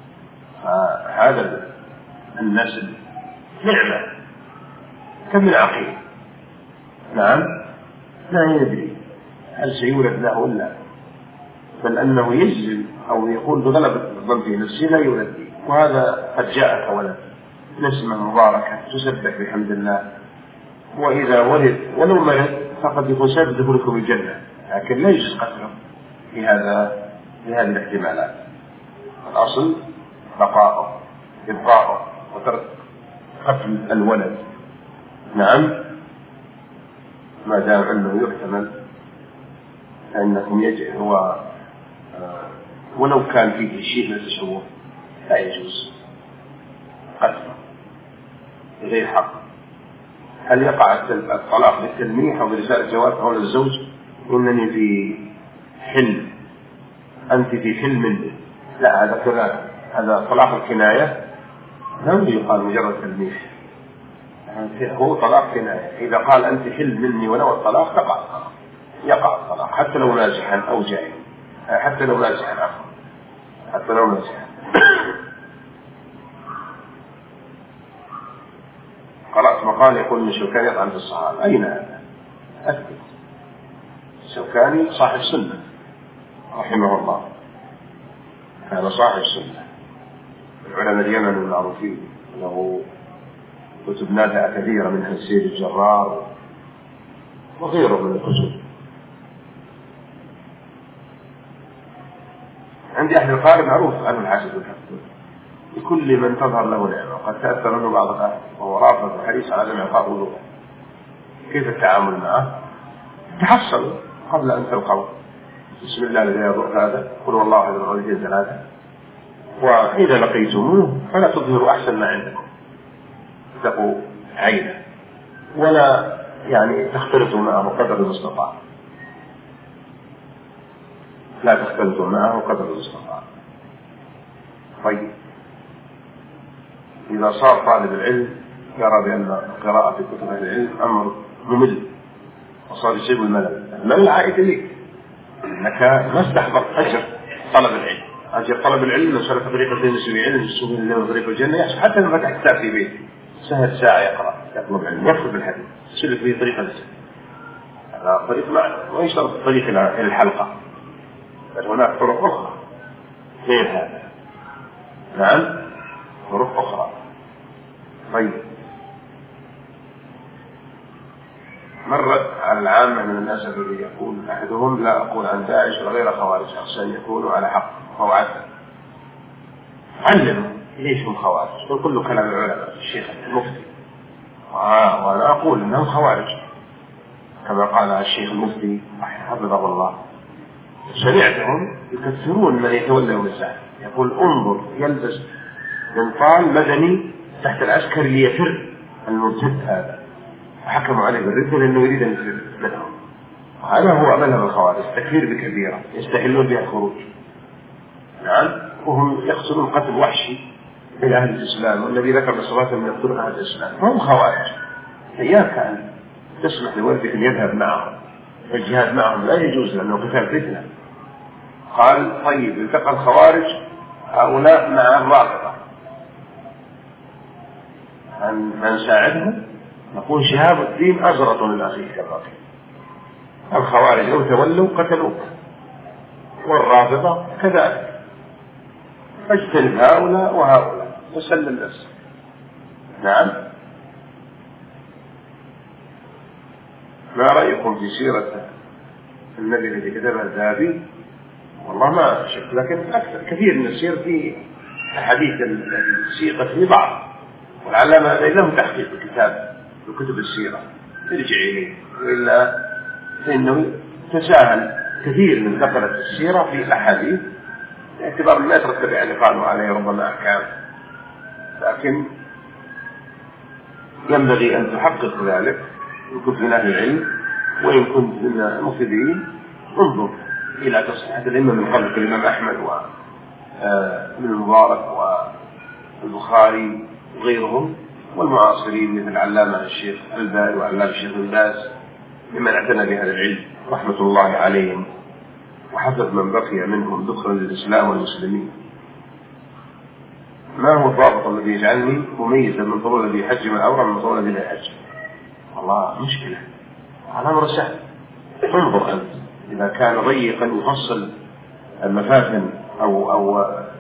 Speaker 1: هذا النسل نعمة كم من عقيم، نعم لا يدري هل سيولد له ولا، بل أنه يجزم أو يقول بغلبة الظن في نفسه لا يولد لي، وهذا قد جاءك ولد نسمة مباركة تسبح بحمد الله، وإذا ولد ولو مرض فقد يكون سبب دخولكم الجنة، لكن لا يجوز قتله في هذا في هذه الاحتمالات. الأصل بقاؤه إبقاؤه وترك قتل الولد، نعم ما دام أنه يحتمل فإنكم يجب هو آه ولو كان فيه شيء من التشوه لا يجوز قتله بغير حق. هل يقع الطلاق بالتلميح أو برسالة جواب حول الزوج إنني في حلم أنت في حلم؟ لا هذا كذا، هذا طلاق الكناية لم يقال مجرد تلميح، هو طلاق كناية. إذا قال أنت حل مني ولو الطلاق تقع الطلاق، يقع الطلاق حتى لو نازحا أو جاهل، حتى لو نازحا عفوا حتى لو نازحا. قرأت مقال يقول إن الشوكاني يطعن في الصحابة، أين هذا؟ أثبت. الشوكاني صاحب سنة رحمه الله، هذا صاحب سنة، العلماء اليمن المعروفين له كتب نافعة كثيرة منها السير الجرار وغيره من الكتب. عندي أحد القارئ معروف عنه الحاسد والحسد لكل من تظهر له نعمة وقد تأثر منه بعض الأهل وهو رافض وحريص على عدم إعطاء وضوءه. كيف التعامل معه؟ تحصلوا قبل أن تلقوا. بسم الله الذي يضر هذا، قل والله أحد الغالبين ثلاثة. وإذا لقيتموه فلا تظهروا أحسن ما عندكم، اتقوا عينه ولا يعني تختلطوا معه قدر المستطاع، لا تختلطوا معه قدر المستطاع. طيب، إذا صار طالب العلم يرى بأن القراءة في كتب أهل العلم أمر ممل وصار يصيب الملل، الملل عائد إليك أنك ما استحضرت أجر طلب العلم. أجر طلب العلم من سلك طريق الدين يسوي علم يسوي الله وطريق الجنة يحصل حتى لما فتح كتاب في بيت سهل ساعة يقرأ يطلب العلم يدخل بالحديث يسلك به طريق الجنة. هذا طريق معنا ويشترط الطريق إلى الحلقة، بل هناك طرق أخرى غير هذا. نعم، طرق أخرى. طيب، مرت على العامة من الناس الذي يقول أحدهم لا أقول عن داعش وغير خوارج عشان يكونوا على حق أو عدل. علموا ليش هم خوارج؟ كل كلام العلماء الشيخ المفتي آه وأنا أقول أنهم خوارج كما قال الشيخ المفتي حفظه الله. سمعتهم يكثرون من يتولى الوزارة، يقول انظر يلبس بنطال مدني تحت العسكر ليفر المرتد هذا، وحكموا عليه بالردة لأنه يريد أن يفر منهم. هذا هو مذهب الخوارج، تكفير بكبيرة يستحلون بها الخروج. نعم، وهم يقتلون قتل وحشي إلى أهل الإسلام، والنبي ذكر بصفاتهم يقتلون أهل الإسلام، فهم خوارج. إياك أن تسمح لولدك أن يذهب معهم، الجهاد معهم لا يجوز لأنه قتال فتنة. قال طيب، التقى الخوارج هؤلاء مع الرافضة أن نساعدهم، نقول شهاب الدين أزرط للأخير كالرافض. الخوارج لو تولوا قتلوك والرافضة كذلك، فاجتنب هؤلاء وهؤلاء وسلم نفسك. نعم، ما رأيكم في سيرة النبي الذي كتبها الذهبي؟ والله ما شك، لكن أكثر كثير من السير في أحاديث السيقة في بعض، والعلامة له تحقيق الكتاب وكتب السيرة يرجع إليه، وإلا فإنه تساهل كثير من ذكرت السيرة في الأحاديث باعتبار ما يترتب على قالوا عليه ربما أحكام، لكن ينبغي أن تحقق ذلك إن كنت من أهل العلم، وإن كنت من المفيدين انظر إلى تصحيح الأئمة من قبل الإمام أحمد وابن المبارك والبخاري وغيرهم والمعاصرين مثل العلامة الشيخ الباني وعلامة الشيخ بن باز ممن اعتنى بهذا العلم رحمة الله عليهم، وحفظ من بقي منهم ذكرا للإسلام والمسلمين. ما هو الضابط الذي يجعلني مميزا من طول الذي يحجم العورة من طول الذي لا يحجم؟ والله مشكلة، على أمر سهل. انظر أنت، إذا كان ضيقا يفصل المفاتن أو أو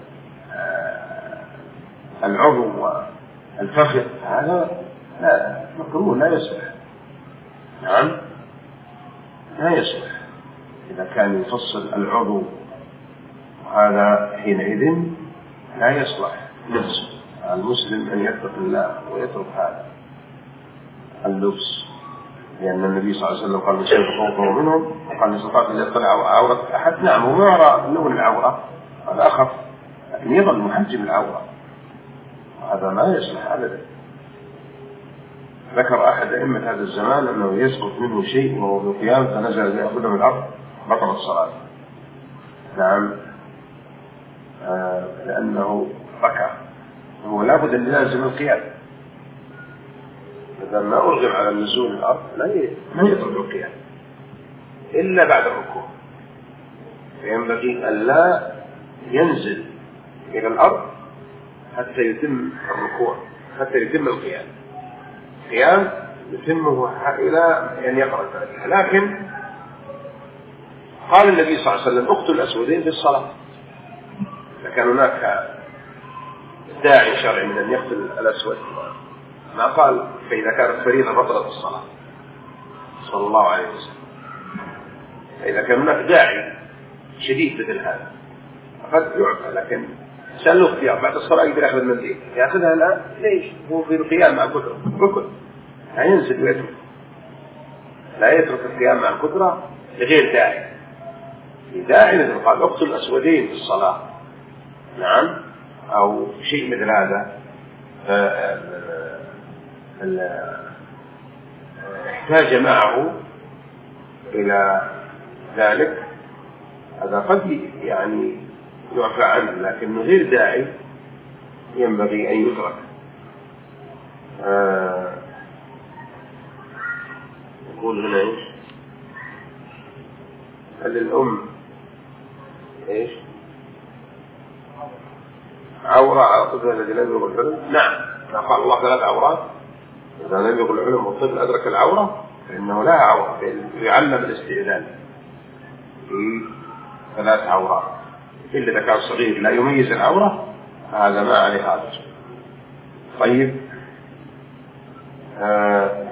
Speaker 1: العضو والفخذ، هذا لا مكروه لا يصلح. نعم، لا يصلح إذا كان يفصل العضو، هذا حينئذ لا يصلح لبس. المسلم أن يتق الله ويترك هذا اللبس، لأن النبي صلى الله عليه وسلم قال لشيء خوفه منهم، وقال لستطاع أن يطلع عورة أحد. نعم، وما يرى لون العورة هذا أخف، لكن يظل محجم العورة، هذا ما يصلح أبدا. ذكر أحد أئمة هذا الزمان أنه يسقط منه شيء وهو في القيام فنزل يأخذه من الأرض بطل الصلاة. نعم، آه لأنه ركع، هو لابد أن يلازم القيام. إذا ما أرغم على النزول الأرض لا يترك القيام إلا بعد الركوع، فينبغي أن لا ينزل إلى الأرض حتى يتم الركوع، حتى يتم القيام. القيام يتمه إلى أن يقرأ الفاتحة. لكن قال النبي صلى الله عليه وسلم اقتل الأسودين في الصلاة، فكان هناك داعي شرعي من أن يقتل الأسود، ما قال فإذا كانت فريضة بطلت الصلاة صلى الله عليه وسلم. إذا كان هناك داعي شديد مثل هذا قد يعفى، لكن سأل له اختيار بعد الصلاة يقدر يأخذ المنديل، يأخذها الآن ليش؟ هو في القيام مع القدرة ركن، لا ينزل ويترك، لا يترك القيام مع القدرة لغير داعي. في داعي مثل قال اقتل الأسودين في الصلاة، نعم، أو شيء مثل هذا، احتاج معه إلى ذلك، هذا قد يعني يعفى عنه، لكن غير داعي ينبغي أن يترك. آه يقول هنا إيش؟ هل الأم إيش؟ عورة على طفل الذي لم يبلغ الحلم؟ نعم، قال الله ثلاث عورات، إذا لم يبلغ الحلم والطفل أدرك العورة فإنه لا عورة، يعلم الاستئذان في ثلاث عورات، إلا إذا كان صغير لا يميز العورة هذا ما عليه حاجة. طيب، آه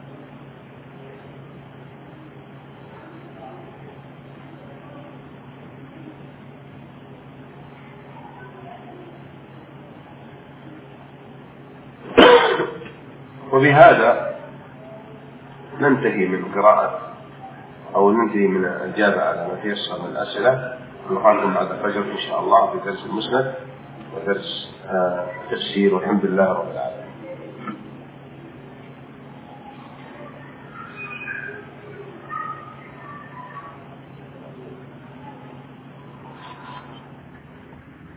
Speaker 1: وبهذا ننتهي من قراءة أو ننتهي من الإجابة على ما تيسر من الأسئلة. نلقاكم بعد الفجر إن شاء الله في درس المسند ودرس آه تفسير، والحمد لله رب العالمين.